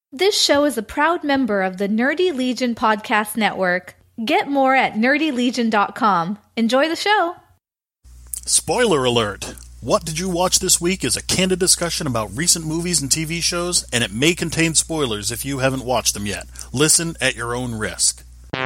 This show is a proud member of the Nerdy Legion Podcast Network. Get more at nerdylegion.com. Enjoy the show. Spoiler alert! What Did You Watch This Week is a candid discussion about recent movies and TV shows, and it may contain spoilers if you haven't watched them yet. Listen at your own risk.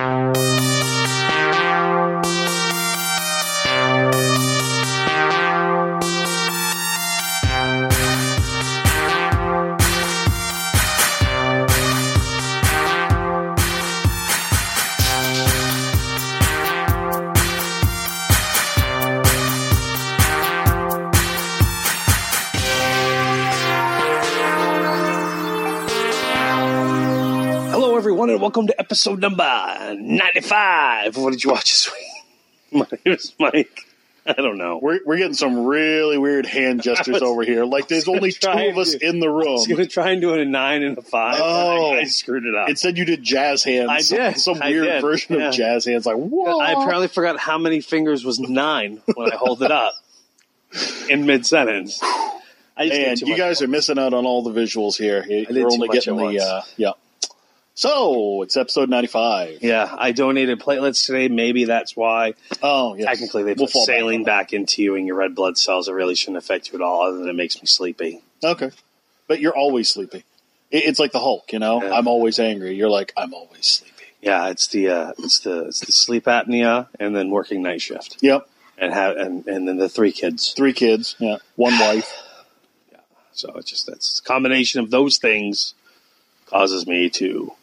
And welcome to episode number 95. What did you watch this week? My name is Mike. I don't know. We're getting some really weird hand gestures over here. Like there's only two of us in the room. I was going to try and do a 9 and a 5. Oh, I screwed it up. Instead you did jazz hands. I did. Some weird version of jazz hands. Like, whoa. I apparently forgot how many fingers was 9 when I hold it up in mid-sentence. And you guys are missing out on all the visuals here. You're only getting the, yeah. So, it's episode 95. Yeah, I donated platelets today. Maybe that's why. Oh, yes. Technically, they put saline back into you and your red blood cells. It really shouldn't affect you at all, other than it makes me sleepy. Okay. But you're always sleepy. It's like the Hulk, you know? Yeah. I'm always angry. You're like, I'm always sleepy. Yeah, it's the sleep apnea and then working night shift. Yep. And then the 3 kids. 3 kids, yeah. 1 wife. Yeah. So that's a combination of those things causes me to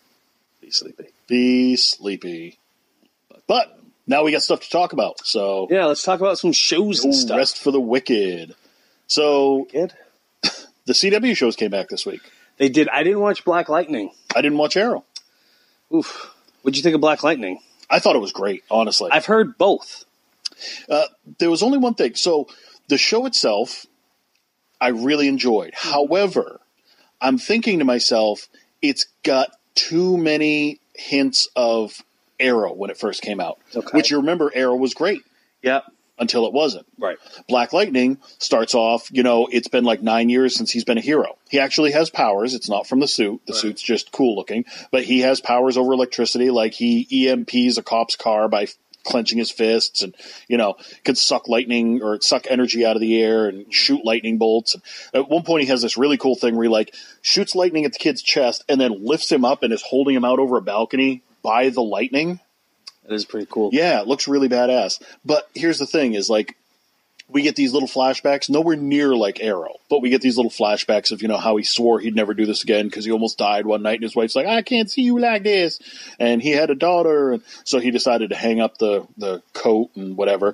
be sleepy. But now we got stuff to talk about. So yeah, let's talk about some shows and stuff. Rest for the wicked. So the CW shows came back this week. They did. I didn't watch Black Lightning. I didn't watch Arrow. Oof. What'd you think of Black Lightning? I thought it was great, honestly. I've heard both. There was only one thing. So the show itself, I really enjoyed. However, I'm thinking to myself, it's got too many hints of Arrow when it first came out. Okay. Which you remember, Arrow was great. Yep. Until it wasn't. Right. Black Lightning starts off, it's been like 9 years since he's been a hero. He actually has powers. It's not from the suit. The suit's just cool looking. But he has powers over electricity, like he EMPs a cop's car by clenching his fists and, could suck lightning or suck energy out of the air and shoot lightning bolts. And at one point he has this really cool thing where he shoots lightning at the kid's chest and then lifts him up and is holding him out over a balcony by the lightning. That is pretty cool. Yeah, it looks really badass. But here's the thing is we get these little flashbacks, nowhere near like Arrow, but we get these little flashbacks of, how he swore he'd never do this again because he almost died one night and his wife's like, I can't see you like this. And he had a daughter. And so he decided to hang up the coat and whatever.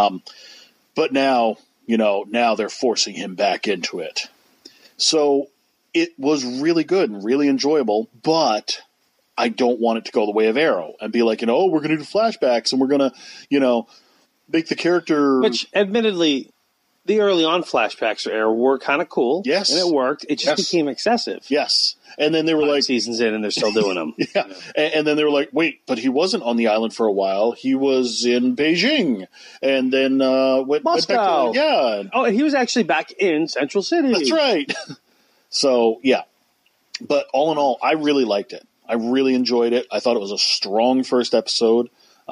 But now, now they're forcing him back into it. So it was really good and really enjoyable, but I don't want it to go the way of Arrow and be like, we're going to do flashbacks and we're going to, make the character... Which, admittedly, the early on flashbacks for Arrow were kind of cool. Yes. And it worked. It just became excessive. Yes. And then they were 5 seasons in and they're still doing them. Yeah. And then they were like, wait, but he wasn't on the island for a while. He was in Beijing. And then went back to... Yeah. Oh, and he was actually back in Central City. That's right. So, yeah. But all in all, I really liked it. I really enjoyed it. I thought it was a strong first episode.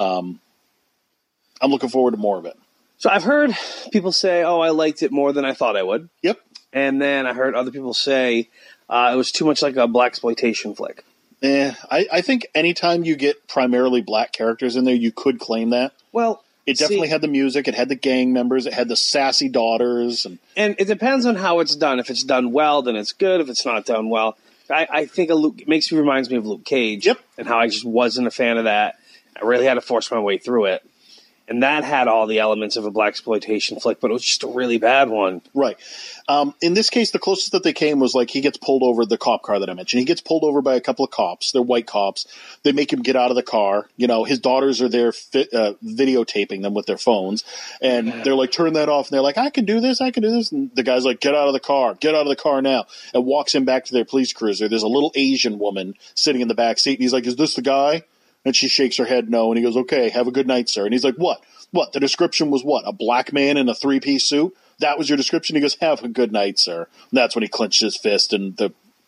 I'm looking forward to more of it. So I've heard people say, I liked it more than I thought I would. Yep. And then I heard other people say it was too much like a blaxploitation flick. I think anytime you get primarily black characters in there, you could claim that. Well, it definitely had the music. It had the gang members. It had the sassy daughters. And it depends on how it's done. If it's done well, then it's good. If it's not done well, I think it reminds me of Luke Cage. Yep. And how I just wasn't a fan of that. I really had to force my way through it. And that had all the elements of a blaxploitation flick, but it was just a really bad one. Right. In this case, the closest that they came was he gets pulled over, the cop car that I mentioned. He gets pulled over by a couple of cops. They're white cops. They make him get out of the car. His daughters are there videotaping them with their phones. And they're like, turn that off. And they're like, I can do this. And the guy's like, get out of the car. Get out of the car now. And walks him back to their police cruiser. There's a little Asian woman sitting in the back seat. And he's like, is this the guy? And she shakes her head no. And he goes, okay, have a good night, sir. And he's like, what? What? The description was what? A black man in a 3-piece suit? That was your description? He goes, have a good night, sir. And that's when he clenched his fist and the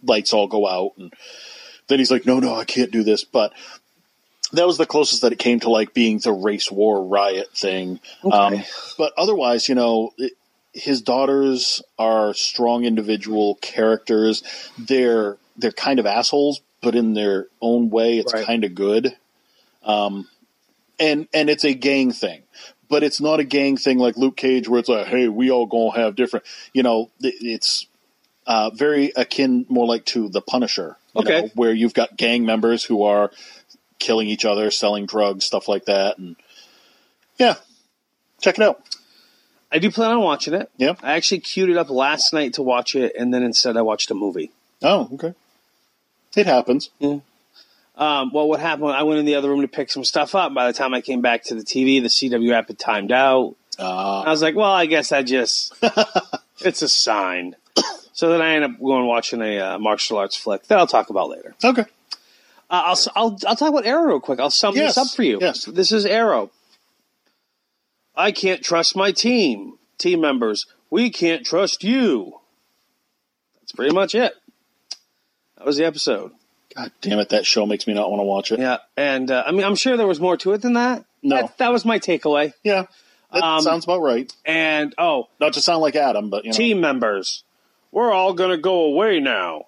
lights all go out, and then he's like, no, I can't do this. But that was the closest that it came to like being the race war riot thing. Okay. But otherwise, his daughters are strong individual characters. They're kind of assholes, but in their own way, it's kind of good. And it's a gang thing, but it's not a gang thing like Luke Cage where it's like, hey, we all gonna have different, it's very akin more like to The Punisher, where you've got gang members who are killing each other, selling drugs, stuff like that. And yeah, check it out. I do plan on watching it. Yeah. I actually queued it up last night to watch it, and then instead I watched a movie. Oh, okay. It happens. Yeah. Well, what happened, I went in the other room to pick some stuff up. By the time I came back to the TV, the CW app had timed out. I was like, well, I guess it's a sign. So then I ended up going watching a martial arts flick that I'll talk about later. Okay. I'll talk about Arrow real quick. I'll sum this up for you. Yes. This is Arrow. I can't trust my team. Team members, we can't trust you. That's pretty much it. That was the episode. God damn it, that show makes me not want to watch it. Yeah, and I'm sure there was more to it than that. No. That was my takeaway. Yeah, that sounds about right. And, not to sound like Adam, but, team members, we're all going to go away now.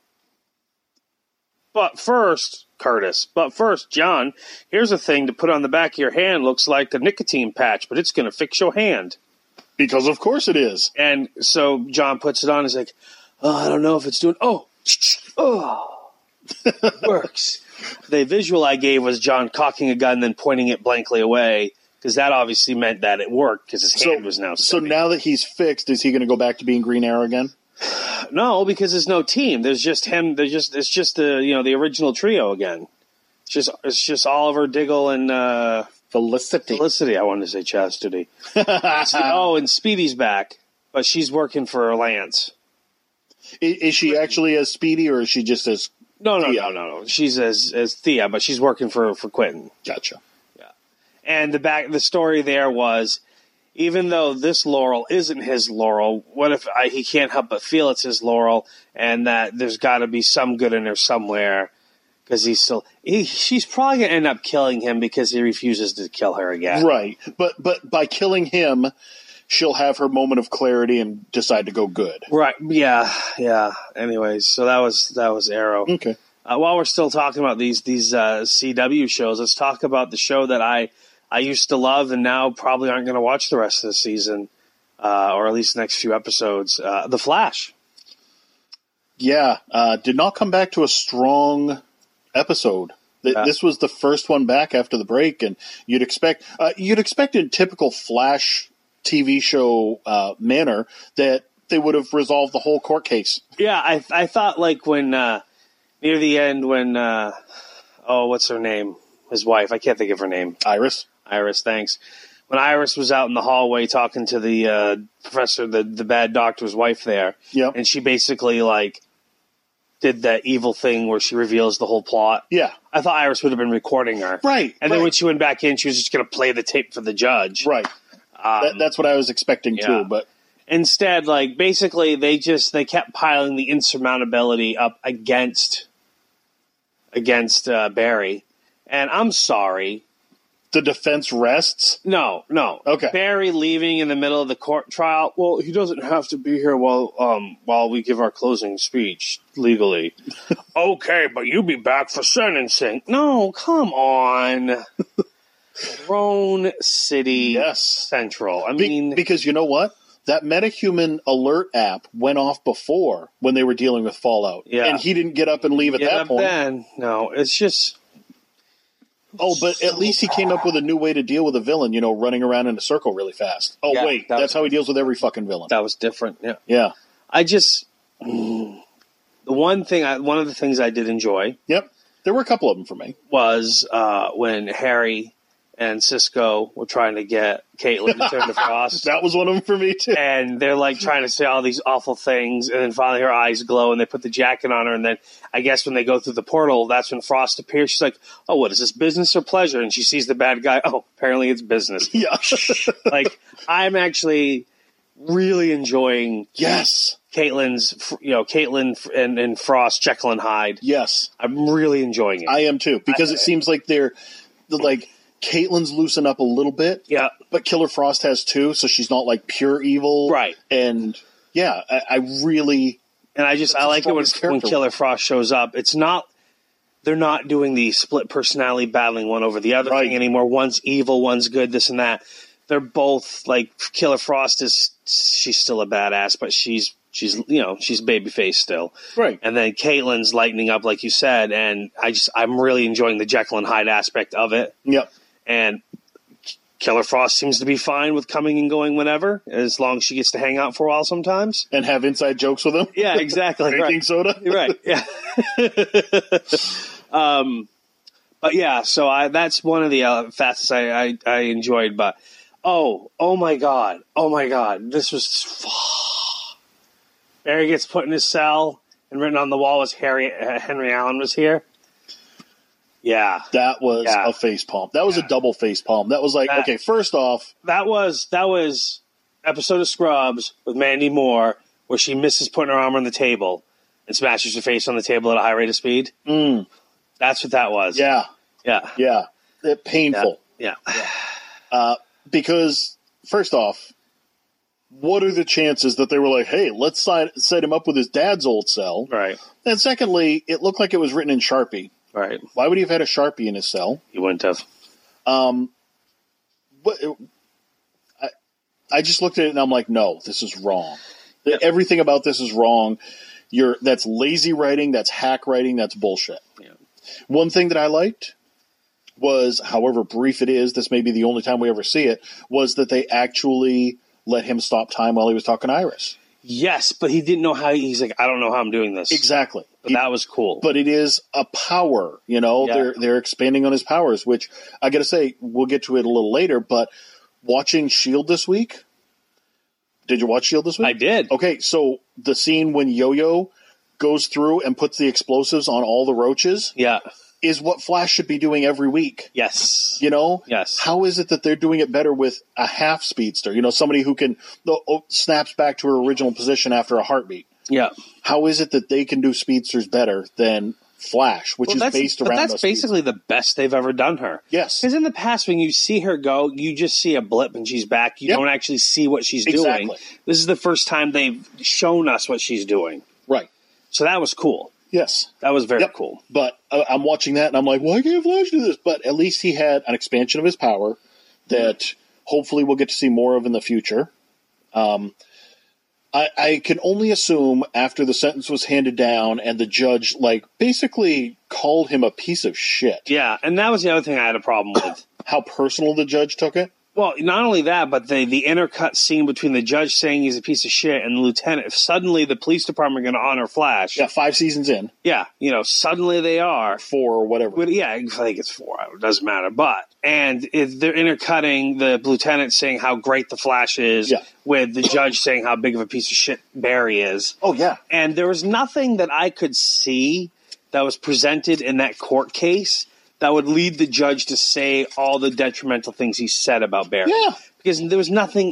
But first, Curtis, John, here's a thing to put on the back of your hand. Looks like a nicotine patch, but it's going to fix your hand. Because of course it is. And so John puts it on. He's like, I don't know if it's doing... Oh, works. The visual I gave was John cocking a gun, then pointing it blankly away, because that obviously meant that it worked, because his hand was now steady. So now that he's fixed, is he going to go back to being Green Arrow again? No, because there's no team. There's just him. It's just the original trio again. It's just Oliver, Diggle, and Felicity. I wanted to say Chastity. And Speedy's back, but she's working for Lance. Is she actually as Speedy, or is she just as No. She's as Thea, but she's working for Quentin. Gotcha. Yeah. And the story there was, even though this Laurel isn't his Laurel, what if he can't help but feel it's his Laurel, and that there's got to be some good in her somewhere, because she's probably going to end up killing him because he refuses to kill her again. Right. But by killing him, she'll have her moment of clarity and decide to go good. Right. Yeah. Anyways, so that was Arrow. Okay. While we're still talking about these CW shows, let's talk about the show that I used to love and now probably aren't going to watch the rest of the season, or at least the next few episodes. The Flash. Yeah. Did not come back to a strong episode. This was the first one back after the break, and you'd expect in typical Flash TV show manner that they would have resolved the whole court case. Yeah, I thought like when near the end when what's her name? His wife. I can't think of her name. Iris, thanks. When Iris was out in the hallway talking to the professor, the bad doctor's wife there, and she basically like did that evil thing where she reveals the whole plot. Yeah. I thought Iris would have been recording her. Right. And then when she went back in, she was just going to play the tape for the judge. Right. That's what I was expecting too, but instead, like basically they kept piling the insurmountability up against Barry. And I'm sorry. The defense rests? No. Okay. Barry leaving in the middle of the court trial. Well, he doesn't have to be here while we give our closing speech legally. Okay, but you'll be back for sentencing. No, come on. Grown City Central. I mean, because you know what? That MetaHuman alert app went off before when they were dealing with Fallout. Yeah. And he didn't get up and leave at that point. Then. No, it's just... Oh, but at least he came up with a new way to deal with a villain, running around in a circle really fast. Oh, yeah, wait, that's how he deals with every fucking villain. That was different, yeah. Yeah. I just... one of the things I did enjoy... Yep. There were a couple of them for me. Was when Harry and Cisco were trying to get Caitlin to turn to Frost. That was one of them for me, too. And they're, like, trying to say all these awful things, and then finally her eyes glow, and they put the jacket on her, and then I guess when they go through the portal, that's when Frost appears. She's like, oh, what is this, business or pleasure? And she sees the bad guy. Oh, apparently it's business. Yeah. Like, I'm actually really enjoying Yes. Caitlin and Frost, Jekyll and Hyde. Yes. I'm really enjoying it. I am too, because it seems like Caitlyn's loosened up a little bit. Yeah. But Killer Frost has too, so she's not like pure evil. Right. And yeah, I really. And I like it when Killer Frost shows up. They're not doing the split personality battling one over the other thing anymore. One's evil, one's good, this and that. They're both like Killer Frost she's still a badass, but she's babyface still. Right. And then Caitlyn's lightening up, like you said, and I'm really enjoying the Jekyll and Hyde aspect of it. Yep. And Killer Frost seems to be fine with coming and going whenever, as long as she gets to hang out for a while sometimes. And have inside jokes with him. Yeah, exactly. Drinking soda. Right. Yeah. But yeah, so that's one of the facets I enjoyed. But oh my god, this was. Barry gets put in his cell, and written on the wall was Henry Allen was here. Yeah, that was a face palm. That was a double face palm. That was like, okay, first off, that was episode of Scrubs with Mandy Moore where she misses putting her arm on the table and smashes her face on the table at a high rate of speed. That's what that was. Yeah. Painful. Yeah. Because first off, what are the chances that they were like, hey, let's set him up with his dad's old cell? Right. And secondly, it looked like it was written in Sharpie. Right. Why would he have had a Sharpie in his cell? He wouldn't have. But I just looked at it and I'm like, no, this is wrong. Yeah. Everything about this is wrong. That's lazy writing. That's hack writing. That's bullshit. Yeah. One thing that I liked was, however brief it is, this may be the only time we ever see it, was that they actually let him stop time while he was talking to Iris. Yes, but he didn't know how. He's like, I don't know how I'm doing this. Exactly. But that was cool. But it is a power, They're expanding on his powers, which I got to say, we'll get to it a little later. But watching S.H.I.E.L.D. this week, did you watch S.H.I.E.L.D. this week? I did. Okay, so the scene when Yo-Yo goes through and puts the explosives on all the roaches, is what Flash should be doing every week. Yes. Yes. How is it that they're doing it better with a half speedster? Somebody who can snaps back to her original position after a heartbeat. Yeah. How is it that they can do speedsters better than Flash, which is based around? But that's basically the best they've ever done her. Yes. Because in the past, when you see her go, you just see a blip and she's back. You don't actually see what she's doing. This is the first time they've shown us what she's doing. Right. So that was cool. Yes. That was very cool. But I'm watching that and I'm like, why can't Flash do this? But at least he had an expansion of his power that hopefully we'll get to see more of in the future. I can only assume after the sentence was handed down and the judge basically called him a piece of shit. Yeah, and that was the other thing I had a problem with. How personal the judge took it? Well, not only that, but the intercut scene between the judge saying he's a piece of shit and the lieutenant. Suddenly, the police department are going to honor Flash. Yeah, 5 seasons in. Yeah, suddenly they are 4 or whatever. But yeah, I think it's 4. It doesn't matter. But they're intercutting the lieutenant saying how great the Flash is with the judge saying how big of a piece of shit Barry is. Oh yeah, and there was nothing that I could see that was presented in that court case that would lead the judge to say all the detrimental things he said about Barry. Yeah. Because there was nothing,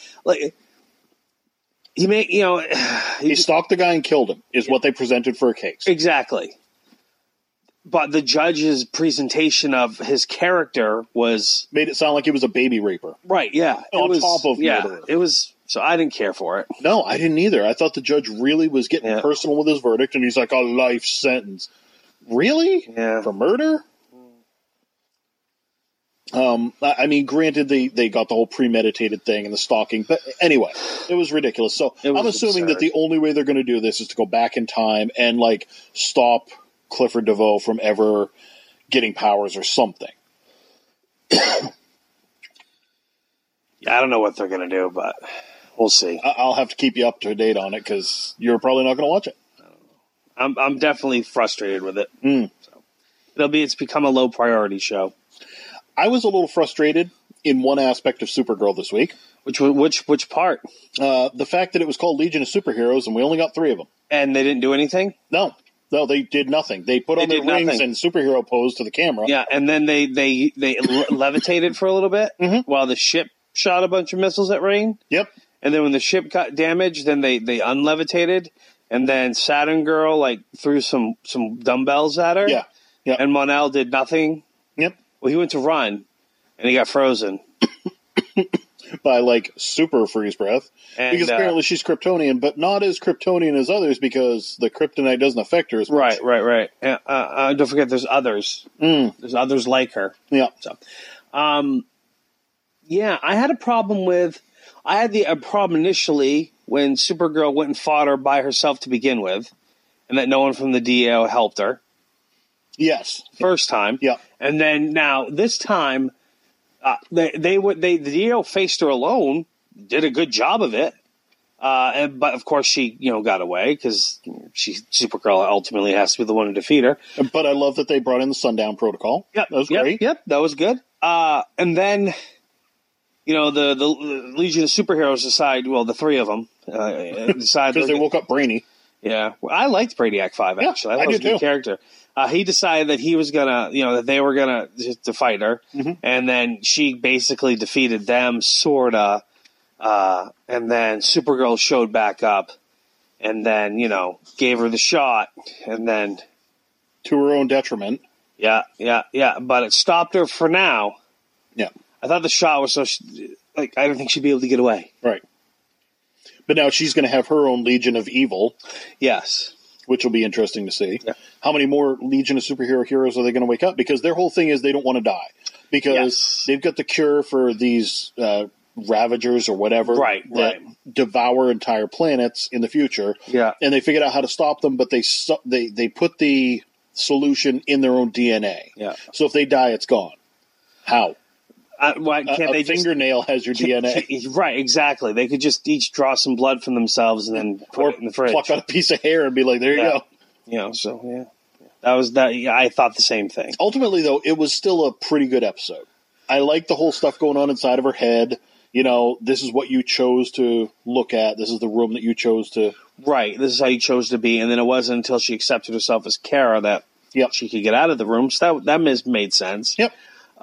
he made, he stalked the guy and killed him, is what they presented for a case. Exactly. But the judge's presentation of his character made it sound like he was a baby raper. Right, yeah. On top of murderer. It was, so I didn't care for it. No, I didn't either. I thought the judge really was getting personal with his verdict, and he's like, a life sentence. Really? Yeah. For murder? I mean, granted, they got the whole premeditated thing and the stalking, but anyway, it was ridiculous. So I'm assuming that the only way they're going to do this is to go back in time and stop Clifford DeVoe from ever getting powers or something. Yeah, I don't know what they're going to do, but we'll see. I'll have to keep you up to date on it because you're probably not going to watch it. I'm definitely frustrated with it. So it's become a low priority show. I was a little frustrated in one aspect of Supergirl this week. Which part? The fact that it was called Legion of Superheroes and we only got 3 of them. And they didn't do anything? No, they did nothing. They put on their rings and superhero pose to the camera. Yeah, and then they levitated for a little bit while the ship shot a bunch of missiles at Rain. Yep. And then when the ship got damaged, then they unlevitated, and then Saturn Girl like threw some dumbbells at her. Yeah. Yeah. And Mon-El did nothing. Yep. Well, he went to run, and he got frozen. By like super freeze breath. And, because apparently she's Kryptonian, but not as Kryptonian as others because the kryptonite doesn't affect her as much. Right. Don't forget, there's others. There's others like her. Yeah. So, yeah, I had a problem with. I had a problem initially when Supergirl went and fought her by herself to begin with, and that no one from the DAO helped her. Yes. First time. Yeah. And then now this time, the DAO faced her alone, did a good job of it. But of course she, got away because Supergirl ultimately has to be the one to defeat her. But I love that they brought in the Sundown Protocol. Yep. That was great. Yep. That was good. And then, the Legion of Superheroes decide, well, the three of them decide because they woke up Brainy. Yeah. Well, I liked Brainiac 5, actually. Yeah, I thought he was a good too. character. He decided that he was gonna, that they were gonna to fight her, and then she basically defeated them, sorta. And then Supergirl showed back up, and then gave her the shot, and then To her own detriment. yeah. But it stopped her for now. Yeah. I thought the shot was so I don't think she'd be able to get away. Right. But now she's going to have her own Legion of Evil. Yes. Which will be interesting to see. Yeah. How many more Legion of Superhero heroes are they going to wake up? Because their whole thing is they don't want to die. Because they've got the cure for these Ravagers or whatever that devour entire planets in the future. Yeah. And they figured out how to stop them, but they put the solution in their own DNA. Yeah. So if they die, it's gone. How? Why can't they fingernail has your DNA. Right, exactly. They could just each draw some blood from themselves and then put it in the fridge. Pluck out a piece of hair and be like, there you go. So, yeah. That was that. Yeah, I thought the same thing. Ultimately, though, it was still a pretty good episode. I liked the whole stuff going on inside of her head. This is what you chose to look at. This is the room that you chose to. Right. This is how you chose to be. And then it wasn't until she accepted herself as Kara that she could get out of the room. So that made sense. Yep.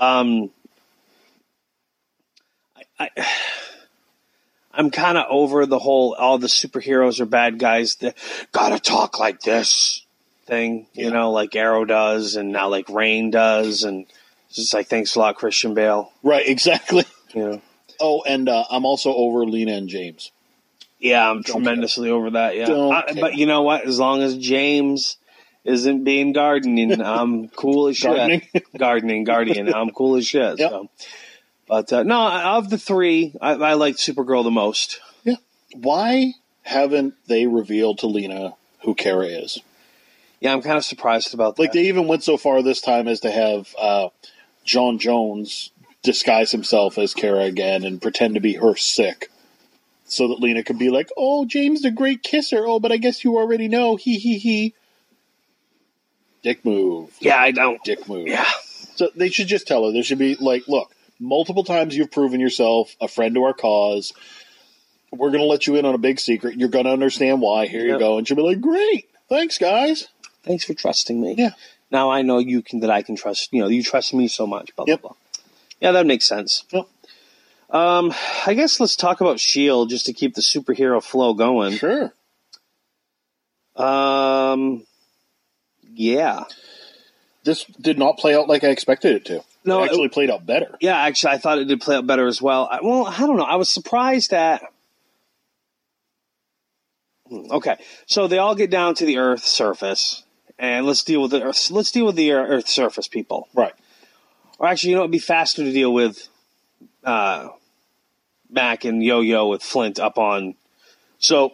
I'm kind of over the whole all the superheroes are bad guys that gotta talk like this thing, like Arrow does, and now like Rain does, and it's just like thanks a lot, Christian Bale. Right, exactly. Yeah. Oh, and I'm also over Lena and James. Yeah, I'm tremendously over that. Yeah, but you know what? As long as James isn't being gardening, I'm cool as shit. Guardian. I'm cool as shit. Yep. So. But no, of the three, I liked Supergirl the most. Yeah. Why haven't they revealed to Lena who Kara is? Yeah, I'm kind of surprised about that. Like, they even went so far this time as to have John Jones disguise himself as Kara again and pretend to be her sick. So that Lena could be like, oh, James the great kisser. Oh, but I guess you already know. He. Dick move. Yeah, I don't. Dick move. Yeah. So they should just tell her. There should be like, look, multiple times you've proven yourself a friend to our cause. We're going to let you in on a big secret. You're going to understand why. Here you go. And she'll be like, great. Thanks, guys. Thanks for trusting me. Yeah. Now I know that I can trust, you trust me so much, blah, blah, blah. Yeah, that makes sense. Yep. I guess let's talk about S.H.I.E.L.D. just to keep the superhero flow going. Sure. Yeah. This did not play out like I expected it to. No, it actually played out better. Yeah, actually, I thought it did play out better as well. I don't know. I was surprised at... Okay, so they all get down to the Earth's surface, and let's deal with the Earth's surface people. Right. Or actually, it'd be faster to deal with Mac and Yo-Yo with Flint up on. So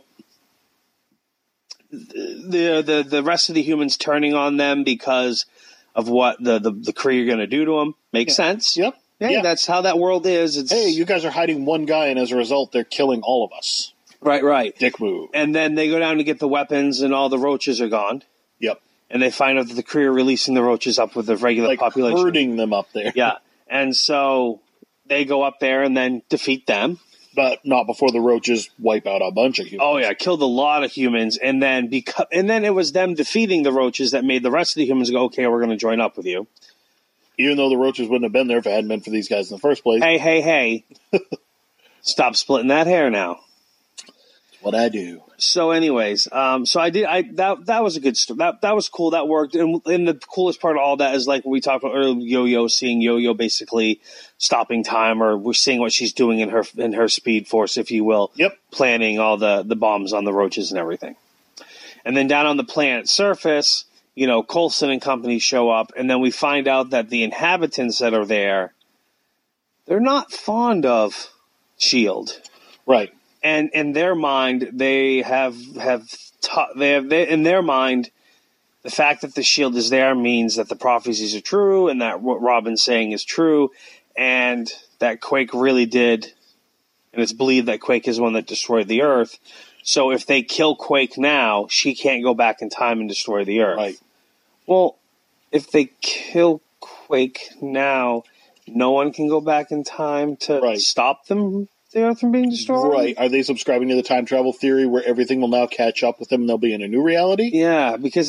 the rest of the humans turning on them because of what the Kree are going to do to them makes sense. Yep. Yeah, that's how that world is. Hey, you guys are hiding one guy, and as a result, they're killing all of us. Right. Dick move. And then they go down to get the weapons, and all the roaches are gone. Yep. And they find out that the Kree are releasing the roaches up with the regular population. Herding them up there. Yeah. And so they go up there and then defeat them. But not before the roaches wipe out a bunch of humans. Oh, yeah. Killed a lot of humans. And then it was them defeating the roaches that made the rest of the humans go, okay, we're going to join up with you. Even though the roaches wouldn't have been there if it hadn't been for these guys in the first place. Hey. Stop splitting that hair now. What I do. So, anyways, so I did. That was a good story. That was cool. That worked. And the coolest part of all that is like what we talked about earlier. Yo-Yo, seeing Yo-Yo basically stopping time, or we're seeing what she's doing in her Speed Force, if you will. Yep. Planning all the bombs on the roaches and everything. And then down on the planet's surface, Coulson and company show up, and then we find out that the inhabitants that are there, they're not fond of S.H.I.E.L.D. Right. And in their mind, they have in their mind, the fact that the S.H.I.E.L.D. is there means that the prophecies are true, and that what Robin's saying is true, and that Quake really did, and it's believed that Quake is the one that destroyed the Earth. So if they kill Quake now, she can't go back in time and destroy the Earth. Right. Well, if they kill Quake now, no one can go back in time to stop the Earth from being destroyed? Right. Are they subscribing to the time travel theory where everything will now catch up with them and they'll be in a new reality? Yeah, because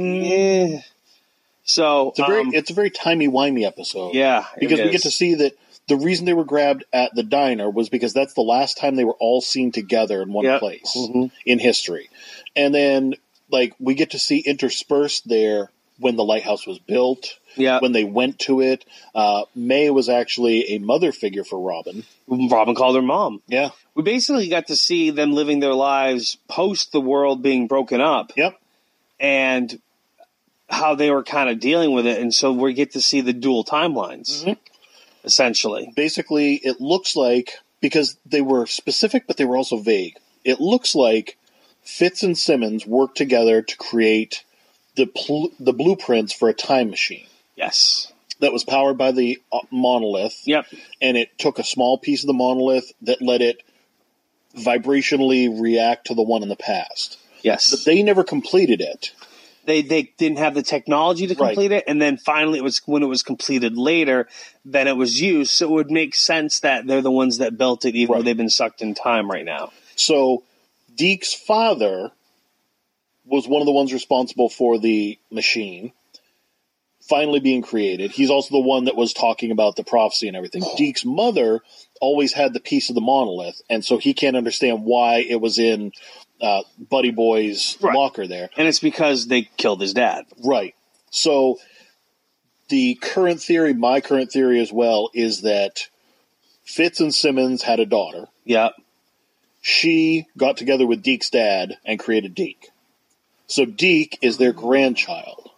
So it's a very timey-wimey episode. Yeah, because we get to see that the reason they were grabbed at the diner was because that's the last time they were all seen together in one place in history. And then, we get to see interspersed there when the lighthouse was built, when they went to it. May was actually a mother figure for Robin. Robin called her mom. Yeah. We basically got to see them living their lives post the world being broken up. Yep. And how they were kind of dealing with it. And so we get to see the dual timelines, essentially. Basically, it looks like, because they were specific, but they were also vague, it looks like Fitz and Simmons worked together to create the blueprints for a time machine. Yes. That was powered by the monolith. Yep. And it took a small piece of the monolith that let it vibrationally react to the one in the past. Yes. But they never completed it. They didn't have the technology to complete it, and then finally when it was completed later, then it was used. So it would make sense that they're the ones that built it, even though they've been sucked in time right now. So Deke's father was one of the ones responsible for the machine finally being created. He's also the one that was talking about the prophecy and everything. Deke's mother always had the piece of the monolith, and so he can't understand why it was in Buddy Boy's locker there. And it's because they killed his dad. Right. So the current theory, my current theory as well, is that Fitz and Simmons had a daughter. Yep. She got together with Deke's dad and created Deke. So Deke is their grandchild.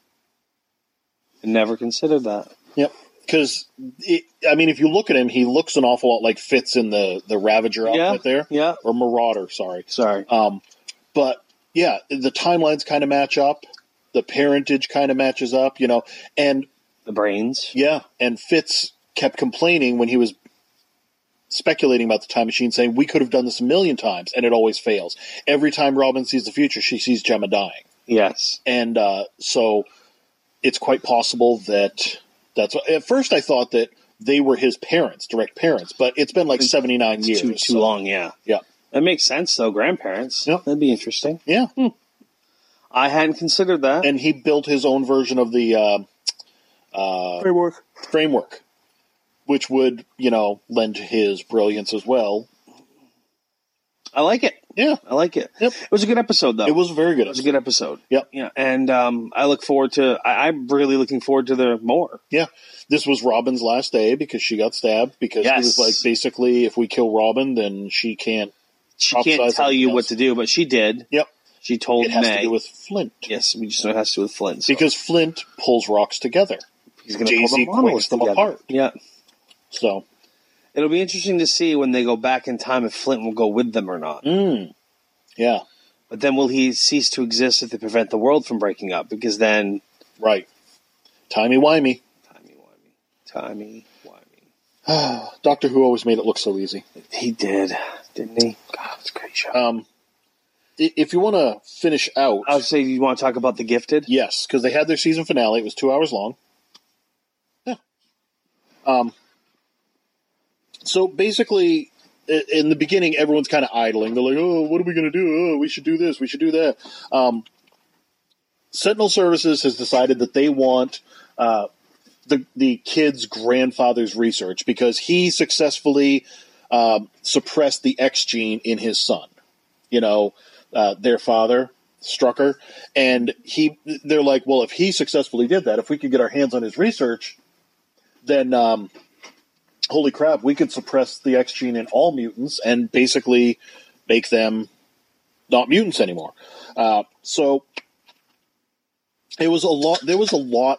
I never considered that. Yep. Because, if you look at him, he looks an awful lot like Fitz in the Ravager outfit there. Yeah. Or Marauder, sorry. But, yeah, the timelines kind of match up. The parentage kind of matches up, and... The brains. Yeah, and Fitz kept complaining when he was speculating about the time machine, saying, we could have done this a million times, and it always fails. Every time Robin sees the future, she sees Gemma dying. Yes. And so it's quite possible that... At first I thought that they were his parents, direct parents, but it's been 79 years. Too long, yeah. Yeah. That makes sense, though. Grandparents. Yep. That'd be interesting. Yeah. I hadn't considered that. And he built his own version of the framework, which would, lend to his brilliance as well. I like it. Yeah. I like it. Yep. It was a good episode, though. It was a very good episode. It was a good episode. Yep. Yeah. And I look forward to... I'm really looking forward to the more. Yeah. This was Robin's last day because she got stabbed. Because he was like, basically, if we kill Robin, then she can't... She can't tell you what to do, but she did. Yep. She told May. It has to do with Flint. Yes, we just know it has to do with Flint. So. Because Flint pulls rocks together. He's going to pull the quakes them apart. Yeah. So... It'll be interesting to see when they go back in time if Flint will go with them or not. Yeah. But then will he cease to exist if they prevent the world from breaking up? Because then... Right. Timey-wimey. Doctor Who always made it look so easy. He did, didn't he? God, it's a great show. If you want to finish out... I would say you want to talk about The Gifted? Yes, because they had their season finale. It was 2 hours long. Yeah. So basically, in the beginning, everyone's kind of idling. They're like, oh, what are we going to do? Oh, we should do this. We should do that. Sentinel Services has decided that they want the kid's grandfather's research because he successfully suppressed the X gene in his son. their father, Strucker. And they're like, well, if he successfully did that, if we could get our hands on his research, then holy crap, we could suppress the X gene in all mutants and basically make them not mutants anymore. So it was a lot. There was a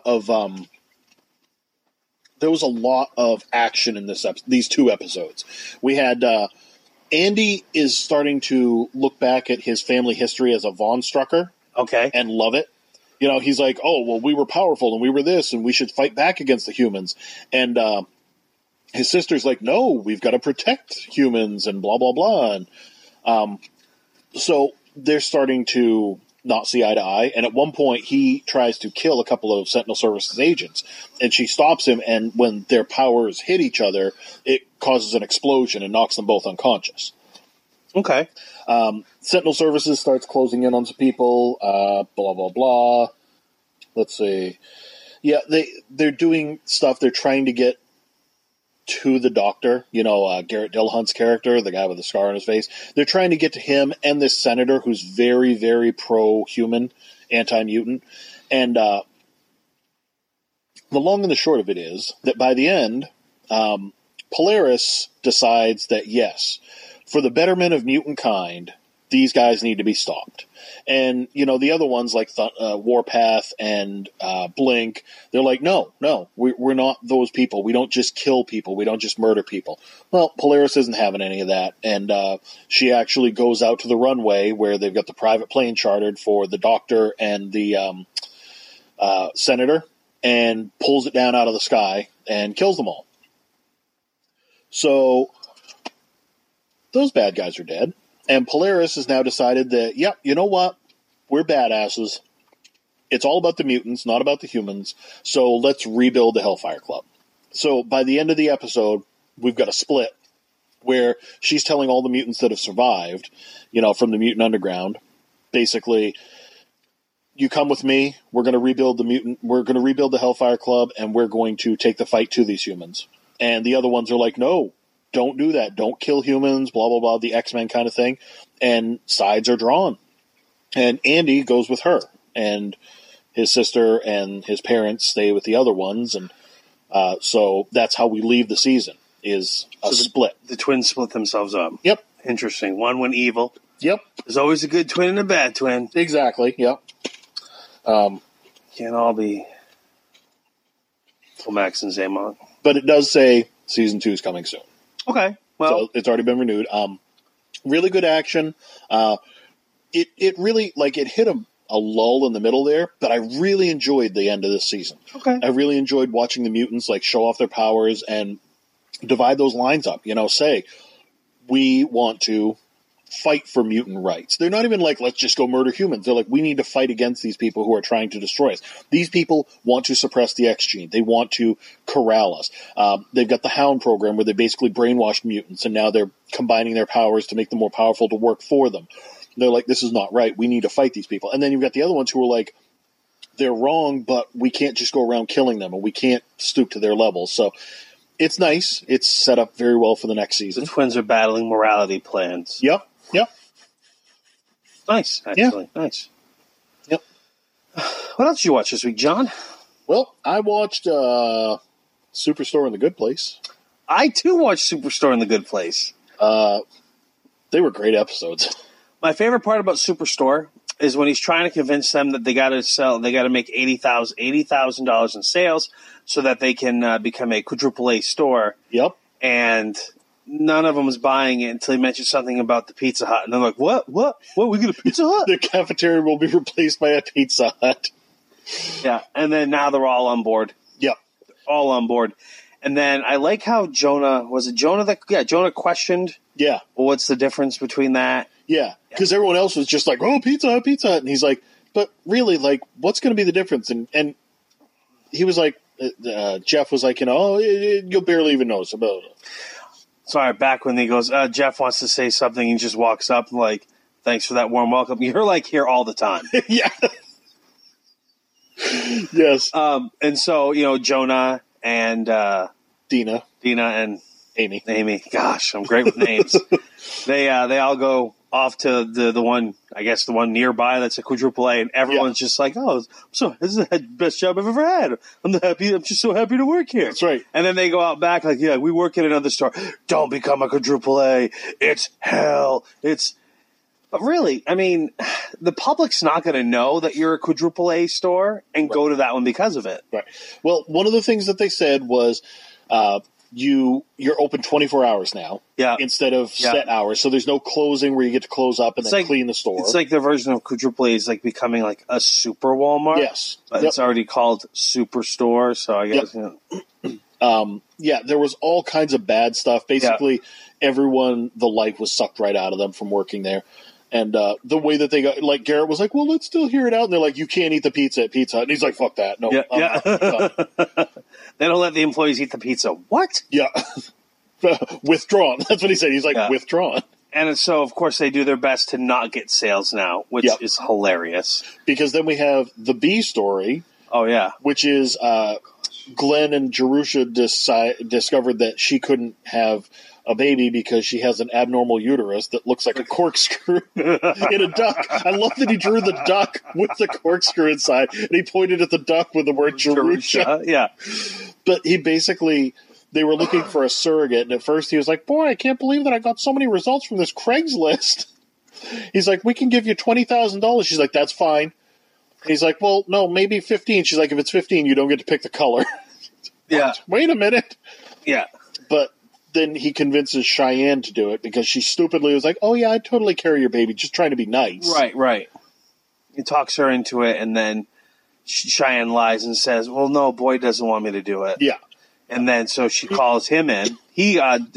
lot of action in these 2 episodes. We had Andy is starting to look back at his family history as a Von Strucker, and love it. He's like, oh well, we were powerful and we were this, and we should fight back against the humans. And his sister's like, no, we've got to protect humans and blah blah blah. And so they're starting to not see eye to eye, and at one point he tries to kill a couple of Sentinel Services agents, and she stops him, and when their powers hit each other, it causes an explosion and knocks them both unconscious. Okay. Sentinel Services starts closing in on some people, blah, blah, blah. Let's see. Yeah, they're doing stuff. They're trying to get to the Doctor, Garrett Dillahunt's character, the guy with the scar on his face. They're trying to get to him and this senator who's very, very pro-human, anti-mutant. And the long and the short of it is that by the end, Polaris decides that, yes, for the betterment of mutant kind, these guys need to be stopped. And, the other ones like Warpath and Blink, they're like, no, we're not those people. We don't just kill people. We don't just murder people. Well, Polaris isn't having any of that. And she actually goes out to the runway where they've got the private plane chartered for the Doctor and the Senator, and pulls it down out of the sky and kills them all. So those bad guys are dead. And Polaris has now decided that, yep, you know what? We're badasses. It's all about the mutants, not about the humans. So let's rebuild the Hellfire Club. So by the end of the episode, we've got a split where she's telling all the mutants that have survived, from the Mutant Underground, basically, you come with me. We're going to rebuild the Hellfire Club, and we're going to take the fight to these humans. And the other ones are like, no, don't do that. Don't kill humans, blah, blah, blah, the X-Men kind of thing. And sides are drawn. And Andy goes with her. And his sister and his parents stay with the other ones. And so that's how we leave the season, is a split. The twins split themselves up. Yep. Interesting. One went evil. Yep. There's always a good twin and a bad twin. Exactly, yep. Can't all be Max and Zaymont. But it does say season 2 is coming soon. Okay. Well, so it's already been renewed. Really good action. It really, it hit a lull in the middle there, but I really enjoyed the end of this season. Okay. I really enjoyed watching the mutants, show off their powers and divide those lines up. Say, we want to fight for mutant rights. They're not even let's just go murder humans. They're we need to fight against these people who are trying to destroy us. These people want to suppress the X gene. They want to corral us. They've got the Hound program where they basically brainwashed mutants, and now they're combining their powers to make them more powerful to work for them. They're like, this is not right. We need to fight these people. And then you've got the other ones who are they're wrong, but we can't just go around killing them, and we can't stoop to their level. So it's nice. It's set up very well for the next season. The twins are battling morality plans. Yep. Nice, actually. Yeah. Nice. Yep. What else did you watch this week, John? Well, I watched Superstore and The Good Place. I, too, watched Superstore and The Good Place. They were great episodes. My favorite part about Superstore is when he's trying to convince them that they got to make $80,000 in sales so that they can become a quadruple A store. Yep. And none of them was buying it until he mentioned something about the Pizza Hut. And they're like, what? We get a Pizza Hut? The cafeteria will be replaced by a Pizza Hut. Yeah. And then now they're all on board. Yep. All on board. And then I like how Jonah questioned. Yeah. Well, what's the difference between that? Yeah. Because everyone else was just oh, Pizza Hut, Pizza Hut. And he's like, but really, what's going to be the difference? And he was like, Jeff was like, you'll barely even notice about it. Sorry, back when he goes, Jeff wants to say something, he just walks up and thanks for that warm welcome. You're here all the time. Yeah. Yes. And so, Jonah and Dina and Amy. Gosh, I'm great with names. They all go off to the one, I guess the one nearby that's a quadruple A, and everyone's just like, "Oh, so this is the best job I've ever had. I'm just so happy to work here." That's right. And then they go out back like, "Yeah, we work at another store. Don't become a quadruple A. It's hell. It's." But really, I mean, the public's not going to know that you're a quadruple A store and go to that one because of it. Right. Well, one of the things that they said was you're open 24 hours now instead of set hours. So there's no closing where you get to close up and then clean the store. It's like their version of quadruple A is like becoming like a super Walmart. Yes. But it's already called Superstore, so I guess. There was all kinds of bad stuff. Basically, everyone, the life was sucked right out of them from working there. And the way that they got, like, Garrett was like, well, let's still hear it out. And they're like, you can't eat the pizza at Pizza Hut. And he's like, fuck that. No. They don't let the employees eat the pizza. What? Yeah. Withdrawn. That's what he said. He's like, withdrawn. And so, of course, they do their best to not get sales now, which is hilarious. Because then we have the B story. Oh, yeah. Which is Glenn and Jerusha discovered that she couldn't have a baby because she has an abnormal uterus that looks like a corkscrew in a duck. I love that he drew the duck with the corkscrew inside, and he pointed at the duck with the word Jerusha. Yeah. But they were looking for a surrogate, and at first he was like, boy, I can't believe that I got so many results from this Craigslist. He's like, we can give you $20,000. She's like, that's fine. He's like, well, no, maybe 15. She's like, if it's 15, you don't get to pick the color. Yeah. Wait a minute. Yeah. But then he convinces Cheyenne to do it because she stupidly was like, oh, yeah, I'd totally carry your baby, just trying to be nice. Right. He talks her into it, and then Cheyenne lies and says, well, no, Boyd doesn't want me to do it. Yeah. And then so she calls him in. He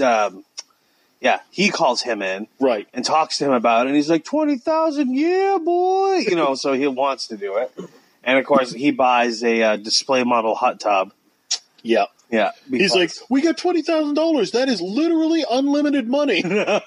calls him in. Right. And talks to him about it, and he's like, 20,000, yeah, boy. So he wants to do it. And, of course, he buys a display model hot tub. Yeah. Yeah. He's like, we got $20,000. That is literally unlimited money. No,